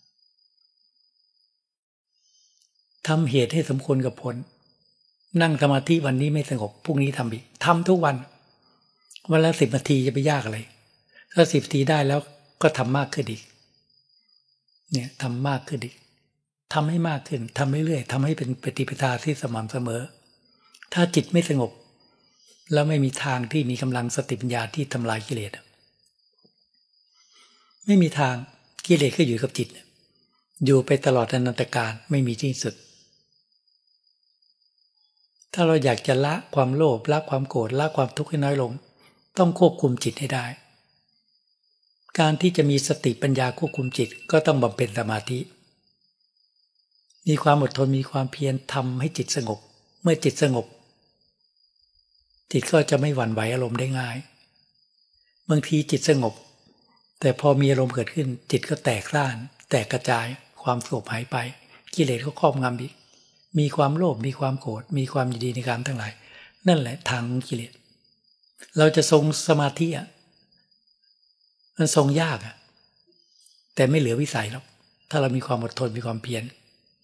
ทำเหตุให้สมควรกับผลนั่งสมาธิวันนี้ไม่สงบพรุ่งนี้ทำอีกทำทุกวันวันละสิบนาทีจะไปยากอะไรถ้าสิบนาทีได้แล้วก็ทำมากขึ้นอีกเนี่ยทำมากขึ้นอีกทำให้มากขึ้นทำเรื่อยๆทำให้เป็นปฏิปทาที่สม่ำเสมอถ้าจิตไม่สงบแล้วไม่มีทางที่มีกำลังสติปัญญาที่ทำลายกิเลสไม่มีทางกิเลสก็อยู่กับจิตอยู่ไปตลอดอนันตกาลไม่มีที่สุดถ้าเราอยากจะละความโลภละความโกรธละความทุกข์ให้น้อยลงต้องควบคุมจิตให้ได้การที่จะมีสติปัญญาควบคุมจิตก็ต้องบำเพ็ญสมาธิมีความอดทนมีความเพียรทำให้จิตสงบเมื่อจิตสงบจิตก็จะไม่หวั่นไหวอารมณ์ได้ง่ายบางทีจิตสงบแต่พอมีอารมณ์เกิดขึ้นจิตก็แตกร่านแตกกระจายความสงบหายไปกิเลสก็ครอบงำอีกมีความโลภมีความโกรธมีความยินดีในการทั้งหลายนั่นแหละทางกิเลสเราจะทรงสมาธิอ่ะมันทรงยากอ่ะแต่ไม่เหลือวิสัยหรอกถ้าเรามีความอดทนมีความเพียร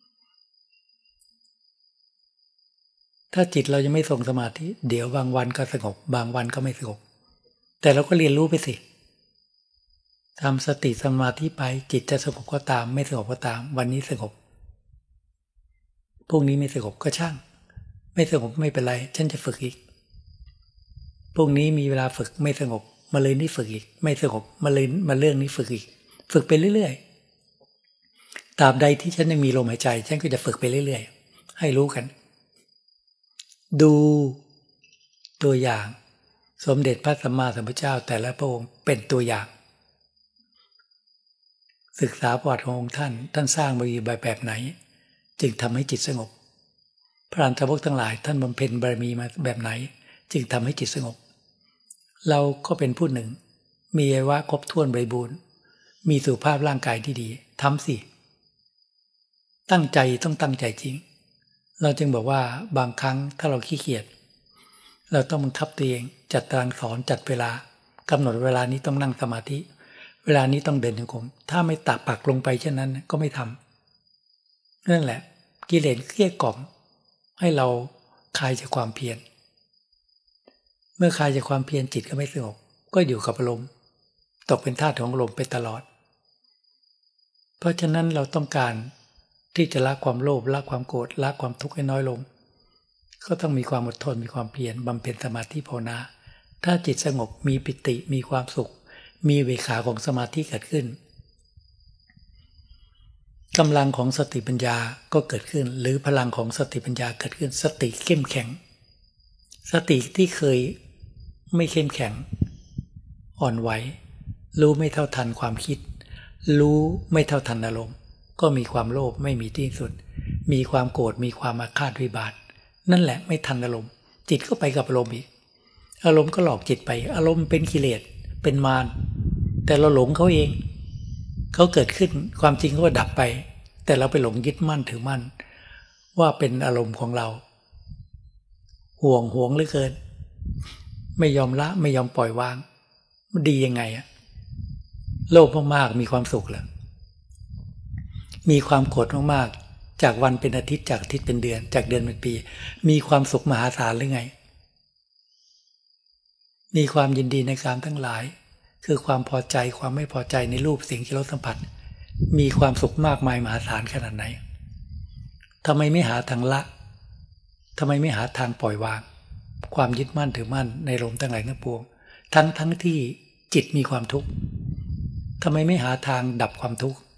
ถ้าจิตเรายังไม่ทรงสมาธิเดี๋ยวบางวันก็สงบบางวันก็ไม่สงบแต่เราก็เรียนรู้ไปสิทำสติสมาธิไปจิตจะสงบก็ตามไม่สงบก็ตามวันนี้สงบพรุ่งนี้ไม่สงบก็ช่างไม่สงบไม่เป็นไรฉันจะฝึกอีกพรุ่งนี้มีเวลาฝึกไม่สงบมาเลยนี่ฝึกอีกไม่สงบมาเลยมาเรื่องนี้ฝึกอีกฝึกไปเรื่อยๆตราบใดที่ฉันยังมีลมหายใจฉันก็จะฝึกไปเรื่อยๆให้รู้กันดูตัวอย่างสมเด็จพระสัมมาสัมพุทธเจ้าแต่ละพระองค์เป็นตัวอย่างศึกษาประวัติขององค์ท่านท่านสร้างบารมีแบบไหนจึงทำให้จิตสงบพระอรหันตสาวกทั้งหลายท่านบำเพ็ญบารมีมาแบบไหนจึงทำให้จิตสงบเราก็เป็นผู้หนึ่งมีอวัยวะครบถ้วนบริบูรณ์มีสุขภาพร่างกายที่ดีทำสิตั้งใจต้องตั้งใจจริงเราจึงบอกว่าบางครั้งถ้าเราขี้เกียจเราต้องบังคับตัวเองจัดตารางสอนจัดเวลากำหนดเวลานี้ต้องนั่งสมาธิเวลานี้ต้องเดินจงกรมถ้าไม่ตักปักลงไปเช่นนั้นก็ไม่ทำนั่นแหละกิเลสเกลี้ยกล่อมให้เราคลายจากความเพียรเมื่อคลายจากความเพียรจิตก็ไม่สงบก็อยู่กับอารมณ์ตกเป็นทาสของอารมณ์ไปตลอดเพราะฉะนั้นเราต้องการที่จะละความโลภละความโกรธละความทุกข์ให้น้อยลงก็ต้องมีความอดทนมีความเพียรบำเพ็ญสมาธิภาวนาถ้าจิตสงบมีปิติมีความสุขมีเวขาของสมาธิเกิดขึ้นกำลังของสติปัญญาก็เกิดขึ้นหรือพลังของสติปัญญาเกิดขึ้นสติเข้มแข็งสติที่เคยไม่เข้มแข็งอ่อนไหวรู้ไม่เท่าทันความคิดรู้ไม่เท่าทันอารมณ์ก็มีความโลภไม่มีที่สุดมีความโกรธมีความอาฆาตวิบาทนั่นแหละไม่ทันอารมณ์จิตก็ไปกับอารมณ์อีกอารมณ์ก็หลอกจิตไปอารมณ์เป็นกิเลสเป็นมารแต่เราหลงเขาเองเขาเกิดขึ้นความจริงเขาก็ดับไปแต่เราไปหลงยึดมั่นถือมั่นว่าเป็นอารมณ์ของเราห่วงห่วงเหลือเกินไม่ยอมละไม่ยอมปล่อยวางมันดียังไงอะโลภมากๆมีความสุขเหรอมีความโกรธมากๆจากวันเป็นอาทิตย์จากอาทิตย์เป็นเดือนจากเดือนเป็นปีมีความสุขมหาศาลหรือไงมีความยินดีในกามทั้งหลายคือความพอใจความไม่พอใจในรูปสิ่งที่เราสัมผัสมีความสุขมากมายมหาศาลขนาดไหนทำไมไม่หาทางละทำไมไม่หาทางปล่อยวางความยึดมั่นถือมั่นในลมทั้งหลายทั้งปวงทั้งทั้งที่จิตมีความทุกข์ทำไมไม่หาทางดับความทุกข์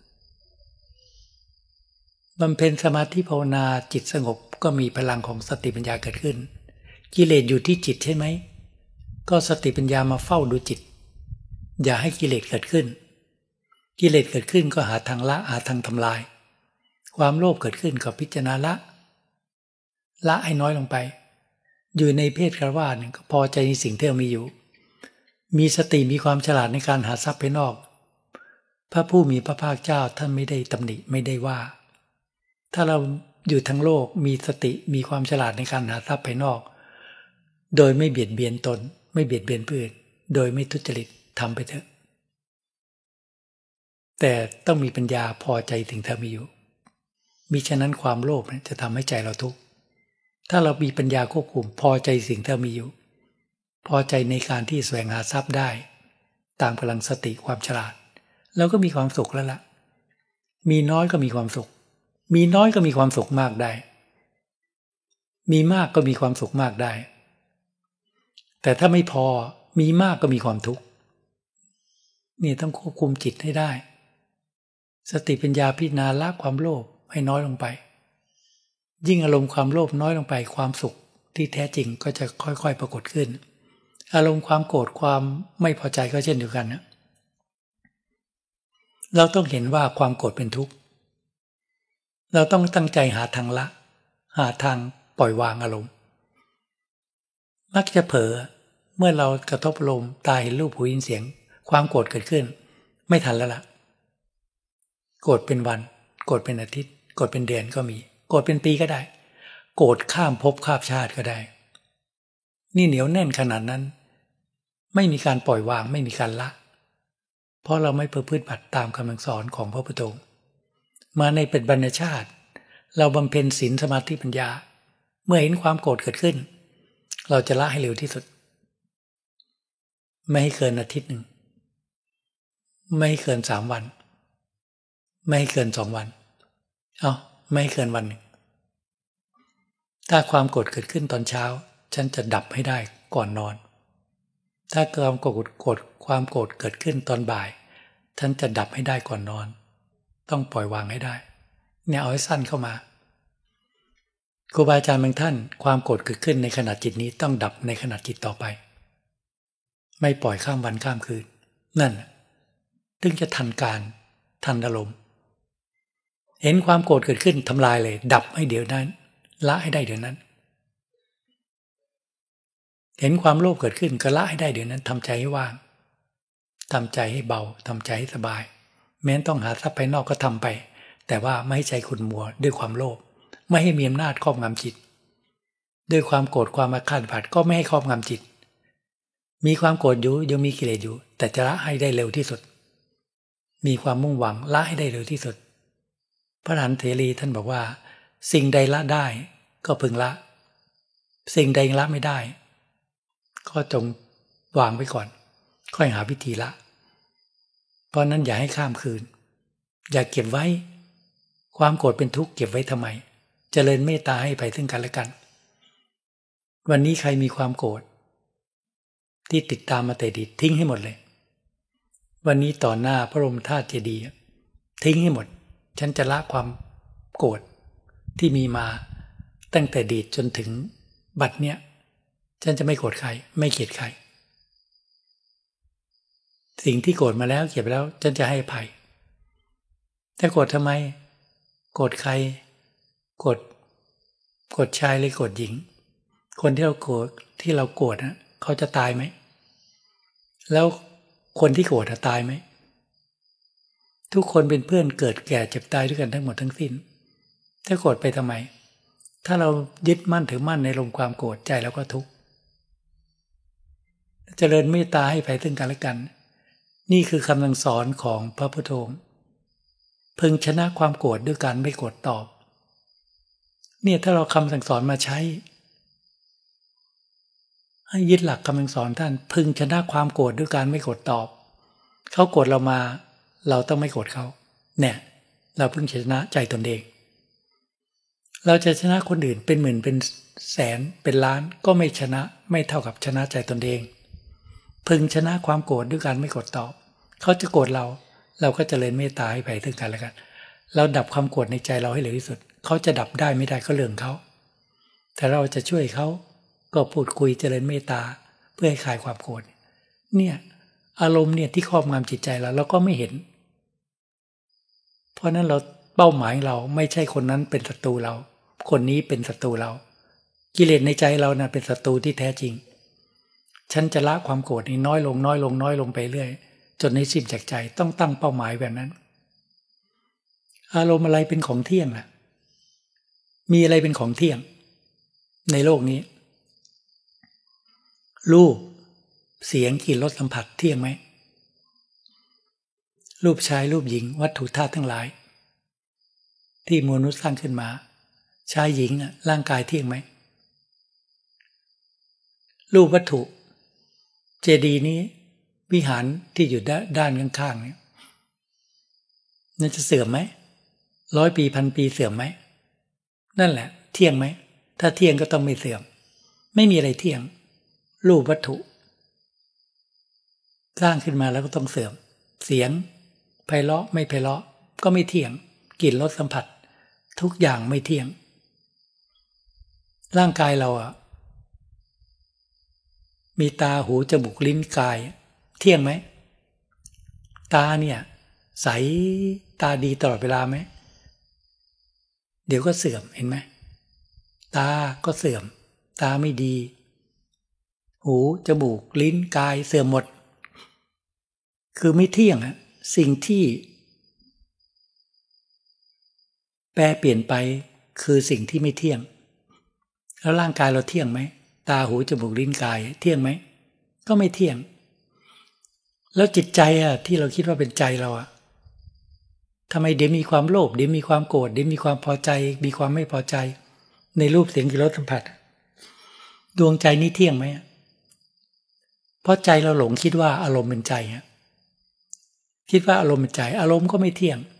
บำเพ็ญสมาธิภาวนาจิตสงบก็มีพลังของสติปัญญาเกิดขึ้นกิเลสอยู่ที่จิตใช่ไหมก็สติปัญญามาเฝ้าดูจิตอย่าให้กิเลสเกิดขึ้นกิเลสเกิดขึ้นก็หาทางละหาทางทำลายความโลภเกิดขึ้นก็พิจารณาละละให้น้อยลงไปอยู่ในเพศคฤหัสถ์ก็พอใจในสิ่งที่เรามีอยู่มีสติมีความฉลาดในการหาทรัพย์ภายนอกพระผู้มีพระภาคเจ้าท่านไม่ได้ตำหนิไม่ได้ว่าถ้าเราอยู่ทั้งโลกมีสติมีความฉลาดในการหาทรัพย์ภายนอกโดยไม่เบียดเบียนตนไม่เบียดเบียนผู้อื่นโดยไม่ทุจริตทำไปเถอะแต่ต้องมีปัญญาพอใจถึงเธอมีอยู่มิฉะนั้นความโลภจะทำให้ใจเราทุกข์ถ้าเรามีปัญญาควบคุมพอใจสิ่งที่เรามีอยู่พอใจในการที่แสวงหาทรัพย์ได้ตามพลังสติความฉลาดเราก็มีความสุขแล้วล่ะมีน้อยก็มีความสุขมีน้อยก็มีความสุขมากได้มีมากก็มีความสุขมากได้แต่ถ้าไม่พอมีมากก็มีความทุกข์นี่ต้องควบคุมจิตให้ได้สติปัญญาพิจารณาละความโลภให้น้อยลงไปยิ่งอารมณ์ความโลภน้อยลงไปความสุขที่แท้จริงก็จะค่อยๆปรากฏขึ้นอารมณ์ความโกรธความไม่พอใจก็เช่นเดียวกันนะเราต้องเห็นว่าความโกรธเป็นทุกข์เราต้องตั้งใจหาทางละหาทางปล่อยวางอารมณ์มักจะเผลอเมื่อเรากระทบลมตาเห็นรูปหูยินเสียงความโกรธเกิดขึ้นไม่ทันแล้วล่ะโกรธเป็นวันโกรธเป็นอาทิตย์โกรธเป็นเดือนก็มีโกรธเป็นปีก็ได้โกรธข้ามภพข้ามชาติก็ได้นี่เหนียวแน่นขนาดนั้นไม่มีการปล่อยวางไม่มีการละเพราะเราไม่ประพฤติบัติตามคำสอนของพระพุทธองค์มาในเป็นบรรณชาติเราบำเพ็ญศีลสมาธิปัญญาเมื่อเห็นความโกรธเกิดขึ้นเราจะละให้เร็วที่สุดไม่ให้เกินอาทิตย์หนึ่งไม่ให้เกินสามวันไม่ให้เกินสองวันเอาไม่ให้เกินวันหนึ่งถ้าความโกรธเกิดขึ้นตอนเช้าฉันจะดับให้ได้ก่อนนอนถ้าความโกรธโกรธความโกรธเกิดขึ้นตอนบ่ายฉันจะดับให้ได้ก่อนนอนต้องปล่อยวางให้ได้เนี่ยเอาให้สั้นเข้ามาครูบาอาจารย์บางท่านความโกรธเกิดขึ้นในขณะจิตนี้ต้องดับในขณะจิตต่อไปไม่ปล่อยข้ามวันข้ามคืนนั่นถึงจะทันการทันอารมณ์เห็นความโกรธเกิดขึ้นทำลายเลยดับให้เดี๋ยวนั้นละให้ได้เดี๋ยวนั้นเห็นความโลภเกิดขึ้นก็ละให้ได้เดี๋ยวนั้นทำใจให้ว่างทำใจให้เบาทำใจให้สบายแม้ต้องหาทรัพย์ภายนอกก็ทำไปแต่ว่าไม่ให้ใจขุ่นมัวด้วยความโลภไม่ให้มีอำนาจครอบงำจิตด้วยความโกรธความอาฆาตพยาบาทก็ไม่ให้ครอบงำจิตมีความโกรธอยู่ยังมีกิเลสอยู่แต่จะละให้ได้เร็วที่สุดมีความมุ่งหวังละให้ได้เร็วที่สุดพระอรหันต์เถรีท่านบอกว่าสิ่งใดละได้ก็พึงละสิ่งใดละไม่ได้ก็จงวางไว้ก่อนค่อยหาวิธีละเพราะนั้นอย่าให้ข้ามคืนอย่าเก็บไว้ความโกรธเป็นทุกข์เก็บไว้ทำไมเจริญเมตตาให้ไปซึ่งกันและกันวันนี้ใครมีความโกรธที่ติดตามมาแต่อดีตทิ้งให้หมดเลยวันนี้ต่อหน้าพระบรมธาตุเจดีย์ทิ้งให้หมดฉันจะละความโกรธที่มีมาตั้งแต่อดีตจนถึงบัดเนี้ยฉันจะไม่โกรธใครไม่เกลียดใครสิ่งที่โกรธมาแล้วเก็บแล้วฉันจะให้อภัยแต่โกรธทำไมโกรธใครโกรธโกรธชายหรือโกรธหญิงคนที่เราโกรธที่เราโกรธนะเขาจะตายไหมแล้วคนที่โกรธตายไหมทุกคนเป็นเพื่อนเกิดแก่เจ็บตายด้วยกันทั้งหมดทั้งสิ้นถ้าโกรธไปทำไมถ้าเรายึดมั่นถือมั่นในลมความโกรธใจเราก็ทุกข์เจริญเมตตาให้ภัยซึ่งกันและกันนี่คือคำสั่งสอนของพระพุทธองค์พึงชนะความโกรธด้วยการไม่โกรธตอบเนี่ยถ้าเราคำสั่งสอนมาใช้ให้ยึดหลักคำสั่งสอนท่านพึงชนะความโกรธด้วยการไม่โกรธตอบเขาโกรธเรามาเราต้องไม่โกรธเขาเนี่ยเราพึงชนะใจตนเองเราจะชนะคนอื่นเป็นหมื่นเป็นแสนเป็นล้านก็ไม่ชนะไม่เท่ากับชนะใจตนเองพึงชนะความโกรธด้วยการไม่โกรธตอบเขาจะโกรธเราเราก็เจริญเมตตาให้ภัยซึ่งกันและกันเราดับความโกรธในใจเราให้เร็วที่สุดเขาจะดับได้ไม่ได้ก็เรื่องเขาแต่เราจะช่วยเขาก็พูดคุยเจริญเมตตาเพื่อให้คลายความโกรธเนี่ยอารมณ์เนี่ยที่ครอบงำจิตใจเราเราก็ไม่เห็นเพราะนั้นเราเป้าหมายเราไม่ใช่คนนั้นเป็นศัตรูเราคนนี้เป็นศัตรูเรากิเลสในใจเรานะ่ะเป็นศัตรูที่แท้จริงฉันจะละความโกรธนี้น้อยลงน้อยลงน้อยลงไปเรื่อยจนในสิ้นจากใจต้องตั้งเป้าหมายแบบนั้นอารมณ์อะไรเป็นของเที่ยงล่ะมีอะไรเป็นของเที่ยงในโลกนี้รูปเสียงกลิ่นรสสัมผัสเที่ยงไหมรูปชายรูปหญิงวัตถุธาตุทั้งหลายที่มนุษย์สร้างขึ้นมาชายหญิงร่างกายเที่ยงไหมรูปวัตถุเจดีย์นี้วิหารที่อยู่ด้านข้างๆนี่นั่นจะเสื่อมไหมร้อยปีพันปีเสื่อมไหมนั่นแหละเที่ยงไหมถ้าเที่ยงก็ต้องไม่เสื่อมไม่มีอะไรเที่ยงรูปวัตถุสร้างขึ้นมาแล้วก็ต้องเสื่อมเสียงไพเราะไม่ไพเราะก็ไม่เที่ยงกลิ่นรสสัมผัสทุกอย่างไม่เที่ยงร่างกายเราอ่ะมีตาหูจมูกลิ้นกายเที่ยงไหมตาเนี่ยใสตาดีตลอดเวลาไหมเดี๋ยวก็เสื่อมเห็นไหมตาก็เสื่อมตาไม่ดีหูจมูกลิ้นกายเสื่อมหมดคือไม่เที่ยงอะสิ่งที่แปรเปลี่ยนไปคือสิ่งที่ไม่เที่ยงแล้วร่างกายเราเที่ยงไหมตาหูจมูกลิ้นกายเที่ยงไหมก็ไม่เที่ยงแล้วจิตใจอะที่เราคิดว่าเป็นใจเราอะทำไมเดี๋ยวมีความโลภเดี๋ยวมีความโกรธเดี๋ยวมีความพอใจมีความไม่พอใจในรูปเสียงกลิ่นรสสัมผัสดวงใจนี้เที่ยงไหมเพราะใจเราหลงคิดว่าอารมณ์เป็นใจฮะคิดว่าอารมณ์เป็นใจอารมณ์ก็ไม่เที่ยง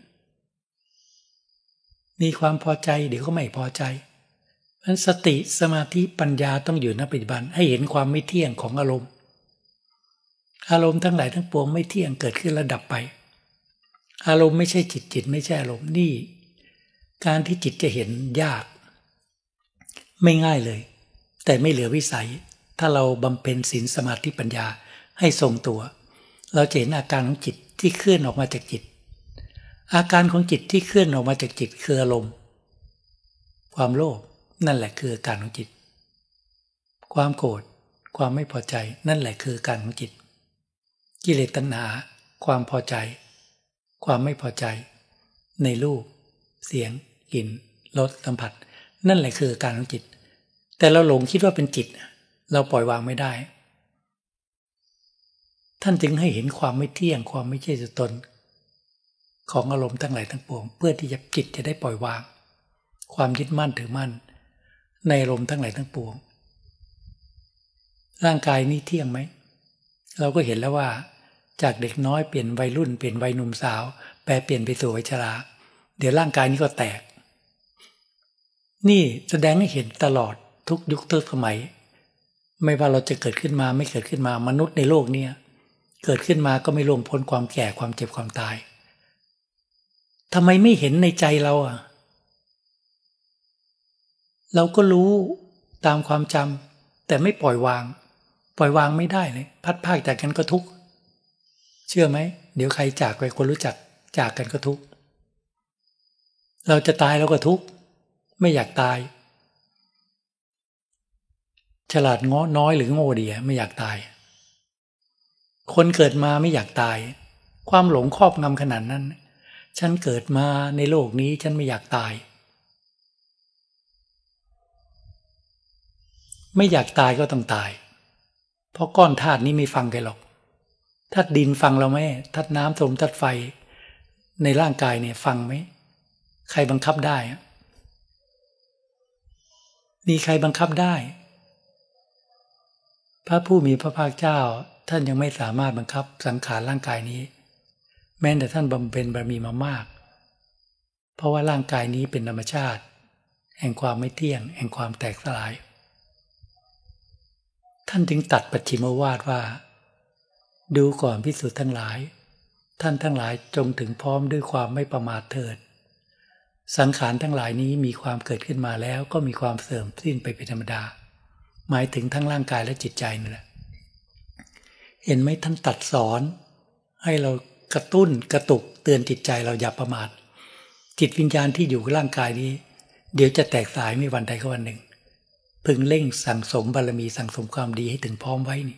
มีความพอใจเดี๋ยวก็ไม่พอใจเพราะฉะนั้นสติสมาธิปัญญาต้องอยู่ณปัจจุบันให้เห็นความไม่เที่ยงของอารมณ์อารมณ์ทั้งหลายทั้งปวงไม่เที่ยงเกิดขึ้นแล้วดับไปอารมณ์ไม่ใช่จิตจิตไม่ใช่อารมณ์นี่การที่จิตจะเห็นยากไม่ง่ายเลยแต่ไม่เหลือวิสัยถ้าเราบำเพ็ญศีลสมาธิปัญญาให้ทรงตัวเราจะเห็นอาการของจิตที่เคลื่อนออกมาจากจิตอาการของจิตที่เคลื่อนออกมาจากจิตคืออารมณ์ความโลภนั่นแหละคืออาการของจิตความโกรธความไม่พอใจนั่นแหละคืออาการของจิตกิเลสตัณหาความพอใจความไม่พอใจในรูปเสียงกลิ่นรสสัมผัสนั่นแหละคืออาการของจิตแต่เราหลงคิดว่าเป็นจิตเราปล่อยวางไม่ได้ท่านจึงให้เห็นความไม่เที่ยงความไม่ใช่ตัวตนของอารมณ์ทั้งหลายทั้งปวงเพื่อที่จะจิตจะได้ปล่อยวางความยึดมั่นถือมั่นในอารมณ์ทั้งหลายทั้งปวงร่างกายนี้เที่ยงไหมเราก็เห็นแล้วว่าจากเด็กน้อยเปลี่ยนวัยรุ่นเปลี่ยนวัยหนุ่มสาวแปลเปลี่ยนไปสู่วัยชราเดี๋ยวร่างกายนี้ก็แตกนี่แสดงให้เห็นตลอดทุกยุคทุกสมัยไม่ว่าเราจะเกิดขึ้นมาไม่เกิดขึ้นมามนุษย์ในโลกนี้เกิดขึ้นมาก็ไม่ล่วงพ้นความแก่ความเจ็บความตายทำไมไม่เห็นในใจเราอ่ะเราก็รู้ตามความจำแต่ไม่ปล่อยวางปล่อยวางไม่ได้เลยพัดพรากจากกันก็ทุกข์เชื่อไหมเดี๋ยวใครจากไปคนรู้จักจากกันก็ทุกข์เราจะตายเราก็ทุกข์ไม่อยากตายฉลาดง้อน้อยหรือโง่ดีไม่อยากตายคนเกิดมาไม่อยากตายความหลงครอบงำขนาดนั้นฉันเกิดมาในโลกนี้ฉันไม่อยากตายไม่อยากตายก็ต้องตายเพราะก้อนธาตุนี้ไม่ฟังใครหรอกธาตุดินฟังเราไหมธาตุน้ำลมธาตุไฟในร่างกายเนี่ยฟังไหมใครบังคับได้มีใครบังคับได้พระผู้มีพระภาคเจ้าท่านยังไม่สามารถบังคับสังขารร่างกายนี้แม้แต่ท่านบำเพ็ญบารมีมามากเพราะว่าร่างกายนี้เป็นธรรมชาติแห่งความไม่เที่ยงแห่งความแตกสลายท่านจึงตัดปัจฉิมวาทว่าดูก่อนภิกษุทั้งหลายท่านทั้งหลายจงถึงพร้อมด้วยความไม่ประมาทเถิดสังขารทั้งหลายนี้มีความเกิดขึ้นมาแล้วก็มีความเสื่อมสิ้นไปเป็นธรรมดาหมายถึงทั้งร่างกายและจิตใจนั่นแหละเห็นไหมท่านตัดสอนให้เรากระตุ้นกระตุกเตือนจิตใจเราอย่าประมาทจิตวิญญาณที่อยู่กับร่างกายนี้เดี๋ยวจะแตกสายไม่วันใดก็วันหนึ่งพึงเร่งสั่งสมบารมีสั่งสมความดีให้ถึงพร้อมไว้นี่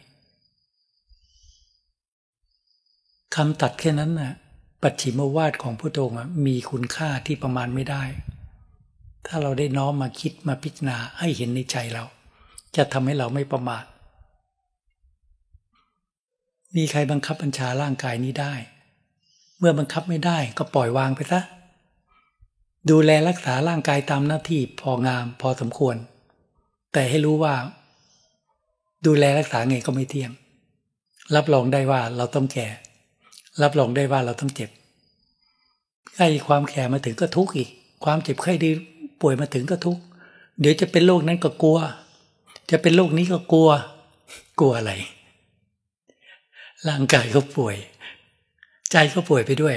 คำตัดแค่นั้นน่ะปัจฉิมวาทของพุทโธมีคุณค่าที่ประมาณไม่ได้ถ้าเราได้น้อมมาคิดมาพิจารณาให้เห็นในใจเราจะทำให้เราไม่ประมาทมีใครบังคับบัญชาร่างกายนี้ได้เมื่อบังคับไม่ได้ก็ปล่อยวางไปซะดูแลรักษาร่างกายตามหน้าที่พองามพอสมควรแต่ให้รู้ว่าดูแลรักษาไงก็ไม่เที่ยงรับรองได้ว่าเราต้องแก่รับรองได้ว่าเราต้องเจ็บใกล้ความแก่มาถึงก็ทุกข์อีกความเจ็บไข้ได้ป่วยมาถึงก็ทุกข์เดี๋ยวจะเป็นโรคนั้นก็กลัวจะเป็นโรคนี้ก็กลัวกลัวอะไรร่างกายก็ป่วยใจก็ป่วยไปด้วย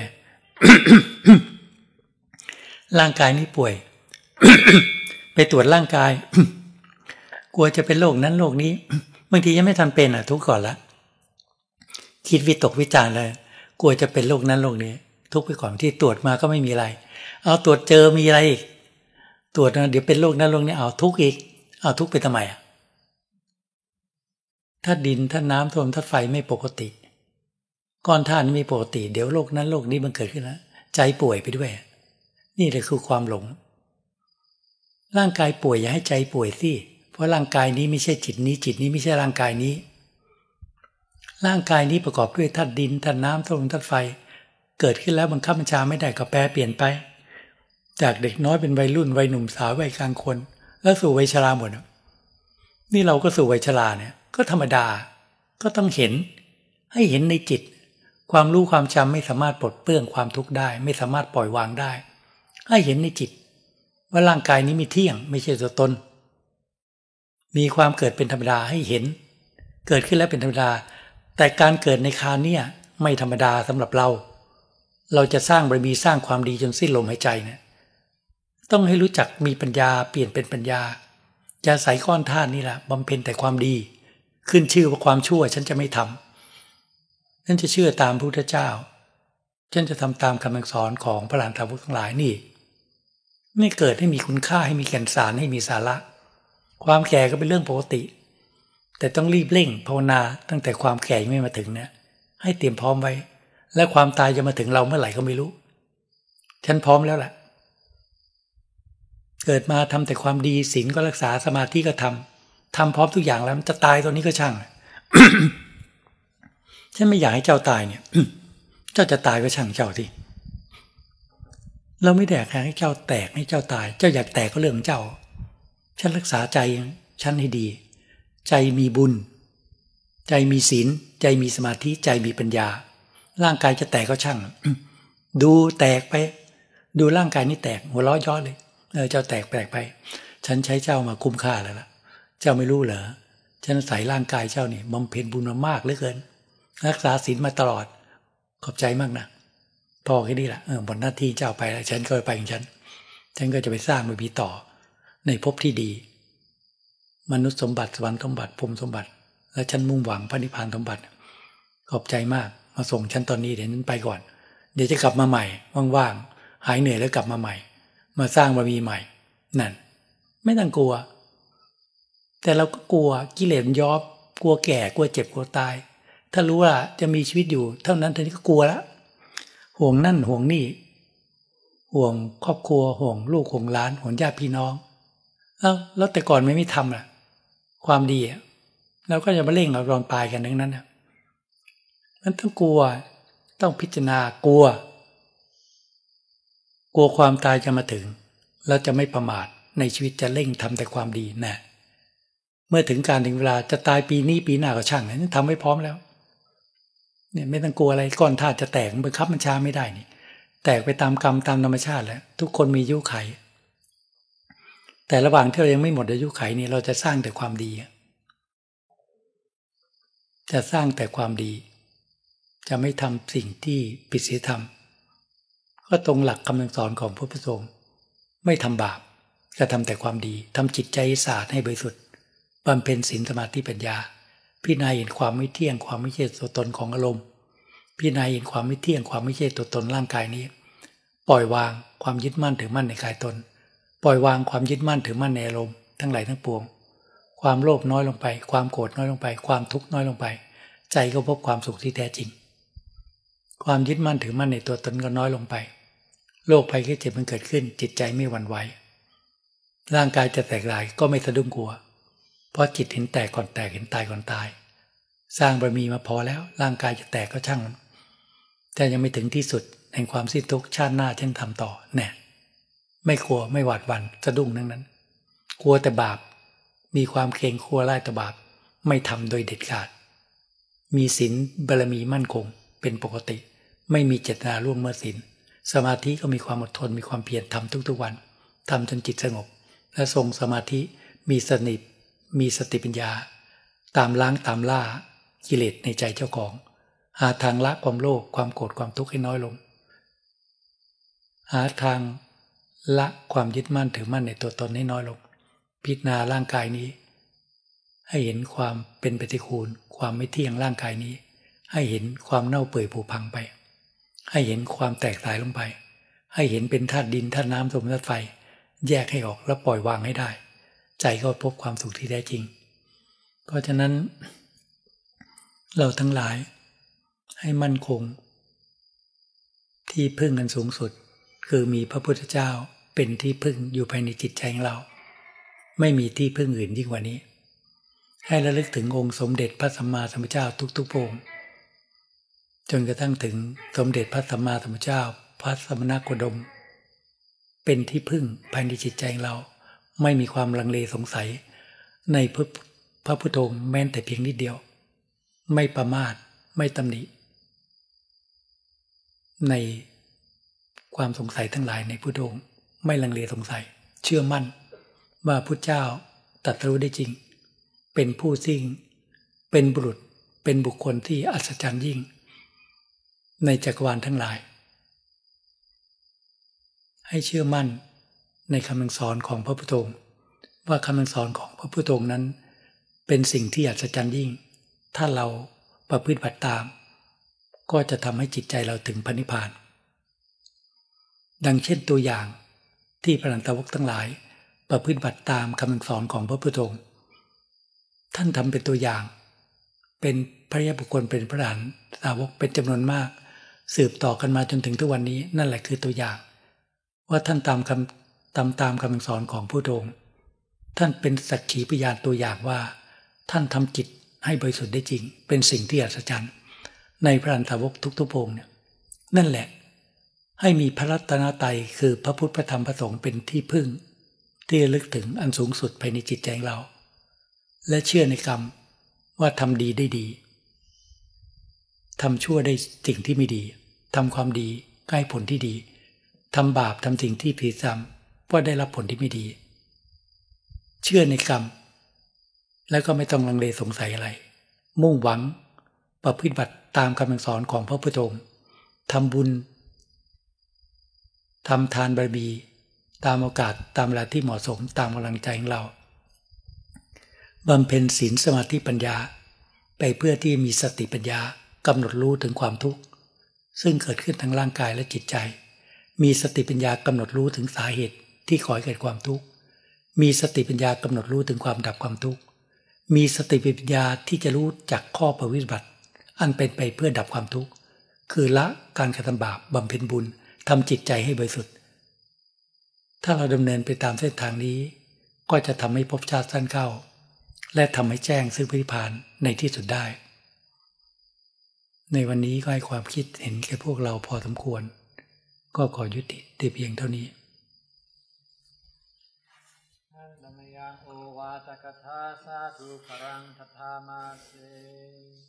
ร่างกายนี่ป่วย ไปตรวจร่างกาย กลัวจะเป็นโรคนั้นโรคนี้บางทียังไม่ทันเป็นอ่ะทุกข์ก่อนละคิดวิตกวิจารณ์เลยกลัวจะเป็นโรคนั้นโรคนี้ทุกข์ไปก่อนที่ตรวจมาก็ไม่มีอะไรเอาตรวจเจอมีอะไรอีกตรวจนะเดี๋ยวเป็นโรคนั้นโรคนี้เอาทุกข์อีกเอาทุกข์ไปทำไมอ่ะถ้าดินถ้าน้ำท่วมถ้าไฟไม่ปกติก้อนธาตุไม่ปกติเดี๋ยวโรคนั้นโรคนี้มันเกิดขึ้นแล้วใจป่วยไปด้วยนี่แหละคือความหลงร่างกายป่วยอย่าให้ใจป่วยสิเพราะร่างกายนี้ไม่ใช่จิตนี้จิตนี้ไม่ใช่ร่างกายนี้ร่างกายนี้ประกอบด้วยธาตุดินธาตุน้ำธาตุลมธาตุไฟเกิดขึ้นแล้วบังคับบัญชาไม่ได้ก็แปรเปลี่ยนไปจากเด็กน้อยเป็นวัยรุ่นวัยหนุ่มสาววัยกลางคนแล้วสู่วัยชราหมดนี่เราก็สู่วัยชราเนี่ยก็ธรรมดาก็ต้องเห็นให้เห็นในจิตความรู้ความจำไม่สามารถปลดเปลื้องความทุกข์ได้ไม่สามารถปล่อยวางได้ให้เห็นในจิตว่าร่างกายนี้ไม่เที่ยงไม่ใช่ตัวตนมีความเกิดเป็นธรรมดาให้เห็นเกิดขึ้นแล้วเป็นธรรมดาแต่การเกิดในคราวนี้ไม่ธรรมดาสำหรับเราเราจะสร้างบารมีสร้างความดีจนสิ้นลมหายใจเนี่ยต้องให้รู้จักมีปัญญาเปลี่ยนเป็นปัญญาจะใส่ก้อนธาตุนี่แหละบำเพ็ญแต่ความดีขึ้นชื่อว่าความชั่วฉันจะไม่ทำฉันจะเชื่อตามพระพุทธเจ้าฉันจะทำตามคำสอนของพระอรหันตบุรุษทั้งหลายนี่ไม่เกิดให้มีคุณค่าให้มีแก่นสารให้มีสาระความแก่ก็เป็นเรื่องปกติแต่ต้องรีบเร่งภาวนาตั้งแต่ความแก่ยังไม่มาถึงเนี่ยให้เตรียมพร้อมไว้และความตายจะมาถึงเราเมื่อไหร่ก็ไม่รู้ฉันพร้อมแล้วแหละเกิดมาทำแต่ความดีศีลก็รักษาสมาธิก็ทำทำพร้อมทุกอย่างแล้วจะตายตอนนี้ก็ช่าง ฉันไม่อยากให้เจ้าตายเนี่ย เจ้าจะตายก็ช่างเจ้าที่เราไม่อยากให้เจ้าแตกให้เจ้าตายเจ้าอยากแตกก็เรื่องของเจ้าฉันรักษาใจฉันให้ดีใจมีบุญใจมีศีลใจมีสมาธิใจมีปัญญาร่างกายจะแตกก็ช่าง ดูแตกไปดูร่างกายนี่แตกหัวเราะย้อนเลยเออเจ้าแตกแปลกไปฉันใช้เจ้ามาคุ้มค่าแล้วล่ะเจ้าไม่รู้เหรอฉันใส่ร่างกายเจ้านี่บำเพ็ญบุญมามากเหลือเกินรักษาศีลมาตลอดขอบใจมากนะพอแค่นี้แหละเออหมดหน้าที่เจ้าไปแล้วฉันก็ไปของฉันฉันก็จะไปสร้างบารมีต่อในภพที่ดีมนุษย์สมบัติสวรรค์สมบัติพรหมสมบัติและฉันมุ่งหวังพระนิพพานสมบัติขอบใจมากมาส่งฉันตอนนี้เดี๋ยวฉันไปก่อนเดี๋ยวจะกลับมาใหม่ว่างๆหายเหนื่อยแล้วกลับมาใหม่มาสร้างบารมีใหม่นั่นไม่ต้องกลัวแต่เราก็กลัวกิเลสย้อบกลัวแก่กลัวเจ็บกลัวตายถ้ารู้ว่าจะมีชีวิตอยู่เท่านั้นทีนี้ก็กลัวแล้วห่วงนั่นห่วงนี่ห่วงครอบครัวห่วงลูกห่วงหลานห่วงญาติพี่น้องเอ้าแล้วแต่ก่อนไม่ไม่ทำล่ะความดีเราก็จะมาเร่งเรารอนตายกันทั้งนั้นนะมันต้องกลัวต้องพิจารณากลัวกลัวความตายจะมาถึงเราจะไม่ประมาทในชีวิตจะเร่งทำแต่ความดีนะเมื่อถึงการถึงเวลาจะตายปีนี้ปีหน้าก็ช่างนะทำไว้พร้อมแล้วเนี่ยไม่ต้องกลัวอะไรก้อนธาตุจะแตกบังคับบัญชาไม่ได้นี่แตกไปตามกรรมตามธรรมชาติแล้วทุกคนมีอายุไขแต่ระหว่างที่เรายังไม่หมดอายุไขนี่เราจะสร้างแต่ความดีจะสร้างแต่ความดีจะไม่ทำสิ่งที่ผิดศีลธรรมก็ตรงหลักคำสอนของพระพุทธองค์ไม่ทำบาปจะทำแต่ความดีทำจิตใจสะอาดให้บริสุทธิ์บำเพ็ญศีลสมาธิปัญญาพิจารณาเห็นความไม่เที่ยงความไม่ใช่ตัวตนของอารมณ์พิจารณาเห็นความไม่เที่ยงความไม่ใช่ตัวตนร่างกายนี้ปล่อยวางความยึดมั่นถือมั่นในกายตนปล่อยวางความยึดมั่นถือมั่นในอารมณ์ทั้งหลายทั้งปวงความโลภน้อยลงไปความโกรธน้อยลงไปความทุกข์น้อยลงไปใจก็พบความสุขที่แท้จริงความยึดมั่นถือมั่นในตัวตนก็น้อยลงไปโรคภัยแค่เจ็บมันเกิดขึ้นจิตใจไม่หวั่นไหวร่างกายจะแตกลายก็ไม่สะดุ้งกลัวเพราะจิตเห็นแตกก่อนแตกเห็นตายก่อนตายสร้างบารมีมาพอแล้วร่างกายจะแตกก็ช่างมันแต่ยังไม่ถึงที่สุดแห่งความสิ้นทุกข์ชาติหน้าเช่นทำต่อแน่ไม่กลัวไม่หวาดหวั่นสะดุ้งนั่งนั้นกลัวแต่บาปมีความเกรงกลัวไล่ต่อบาปไม่ทำโดยเด็ดขาดมีศีลบารมีมั่นคงเป็นปกติไม่มีเจตนาล่วงเมื่อศีลสมาธิก็มีความอดทนมีความเพียรทำทุกๆวันทำจนจิตสงบและทรงสมาธิมีสติมีสติปัญญาตามล้างตามล่ากิเลสในใจเจ้าของหาทางละความโลภความโกรธความทุกข์ให้น้อยลงหาทางละความยึดมั่นถือมั่นในตัวตนให้น้อยลงพิจารณาร่างกายนี้ให้เห็นความเป็นปฏิคูลความไม่เที่ยงร่างกายนี้ให้เห็นความเน่าเปื่อยผุพังไปให้เห็นความแตกสายลงไปให้เห็นเป็นธาตุดินธาตุน้ำลมธาตุไฟแยกให้ออกแล้วปล่อยวางให้ได้ใจก็พบความสุขที่แท้จริงเพราะฉะนั้นเราทั้งหลายให้มั่นคงที่พึ่งกันสูงสุดคือมีพระพุทธเจ้าเป็นที่พึ่งอยู่ภายในจิตใจของเราไม่มีที่พึ่งอื่นยิ่งกว่านี้ให้ระลึกถึงองค์สมเด็จพระสัมมาสัมพุทธเจ้าทุกๆพระองค์จนกระทั่งถึงสมเด็จพระสัมมาสัมพุทธเจ้าพระสมณโคดมเป็นที่พึ่งภายในจิตใจของเราไม่มีความลังเลสงสัยในพระพุทธองค์แม้แต่เพียงนิดเดียวไม่ประมาทไม่ตำหนิในความสงสัยทั้งหลายในพุทธองค์ไม่ลังเลสงสัยเชื่อมั่นว่าพุทธเจ้าตรัสรู้ได้จริงเป็นผู้สิ่งเป็นบุรุษเป็นบุคคลที่อัศจรรย์ยิ่งในจักรวาลทั้งหลายให้เชื่อมั่นในคำสอนของพระพุทธองค์ว่าคำสอนของพระพุทธองค์นั้นเป็นสิ่งที่อัศจรรย์ยิ่งถ้าเราประพฤติบัติตามก็จะทำให้จิตใจเราถึงพระนิพพานดังเช่นตัวอย่างที่พระอรหันตสาวกทั้งหลายประพฤติบัติตามคำสอนของพระพุทธองค์ท่านทำเป็นตัวอย่างเป็นพระยาบุคคลเป็นพระอรหันตสาวกเป็นจำนวนมากสืบต่อกันมาจนถึงทุกวันนี้นั่นแหละคือตัวอย่างว่าท่านตามคำตามตามคำสอนของพระพุทธองค์ท่านเป็นสักขีพยานตัวอย่างว่าท่านทำจิตให้บริสุทธิ์ได้จริงเป็นสิ่งที่อัศจรรย์ในพระอรหันตสาวกทุกๆพระองค์เนี่ยนั่นแหละให้มีพระรัตนตรัยคือพระพุทธพระธรรมพระสงฆ์เป็นที่พึ่งที่ระลึกถึงอันสูงสุดภายในจิตใจของเราและเชื่อในกรรมว่าทำดีได้ดีทำชั่วได้สิ่งที่ไม่ดีทำความดีก็ให้ผลที่ดีทำบาปทำสิ่งที่ผิดซ้ำว่าได้รับผลที่ไม่ดีเชื่อในกรรมแล้วก็ไม่ต้องลังเลสงสัยอะไรมุ่งหวังประพฤติบัติตามคำสอนของพระพุทธองค์ทำบุญทำทานบารมีตามโอกาสตามเวลาที่เหมาะสมตามกำลังใจของเราบำเพ็ญศีลสมาธิปัญญาไปเพื่อที่มีสติปัญญากำหนดรู้ถึงความทุกข์ซึ่งเกิดขึ้นทั้งร่างกายและจิตใจมีสติปัญญากำหนดรู้ถึงสาเหตุที่ก่อให้เกิดความทุกข์มีสติปัญญากำหนดรู้ถึงความดับความทุกข์มีสติปัญญาที่จะรู้จักข้อปฏิบัติอันเป็นไปเพื่อดับความทุกข์คือละการกระทำบาปบำเพ็ญบุญทำจิตใจให้บริสุทธิ์ถ้าเราดำเนินไปตามเส้นทางนี้ก็จะทำให้ภพชาติสั้นเข้าและทำให้แจ้งซึ่งพระนิพพานในที่สุดได้ในวันนี้ก็ให้ความคิดเห็นแก่พวกเราพอสมควรก็ขอยุติแต่เพียงเท่านี้โอวาทกถาสาธุพรังทัทธามาเส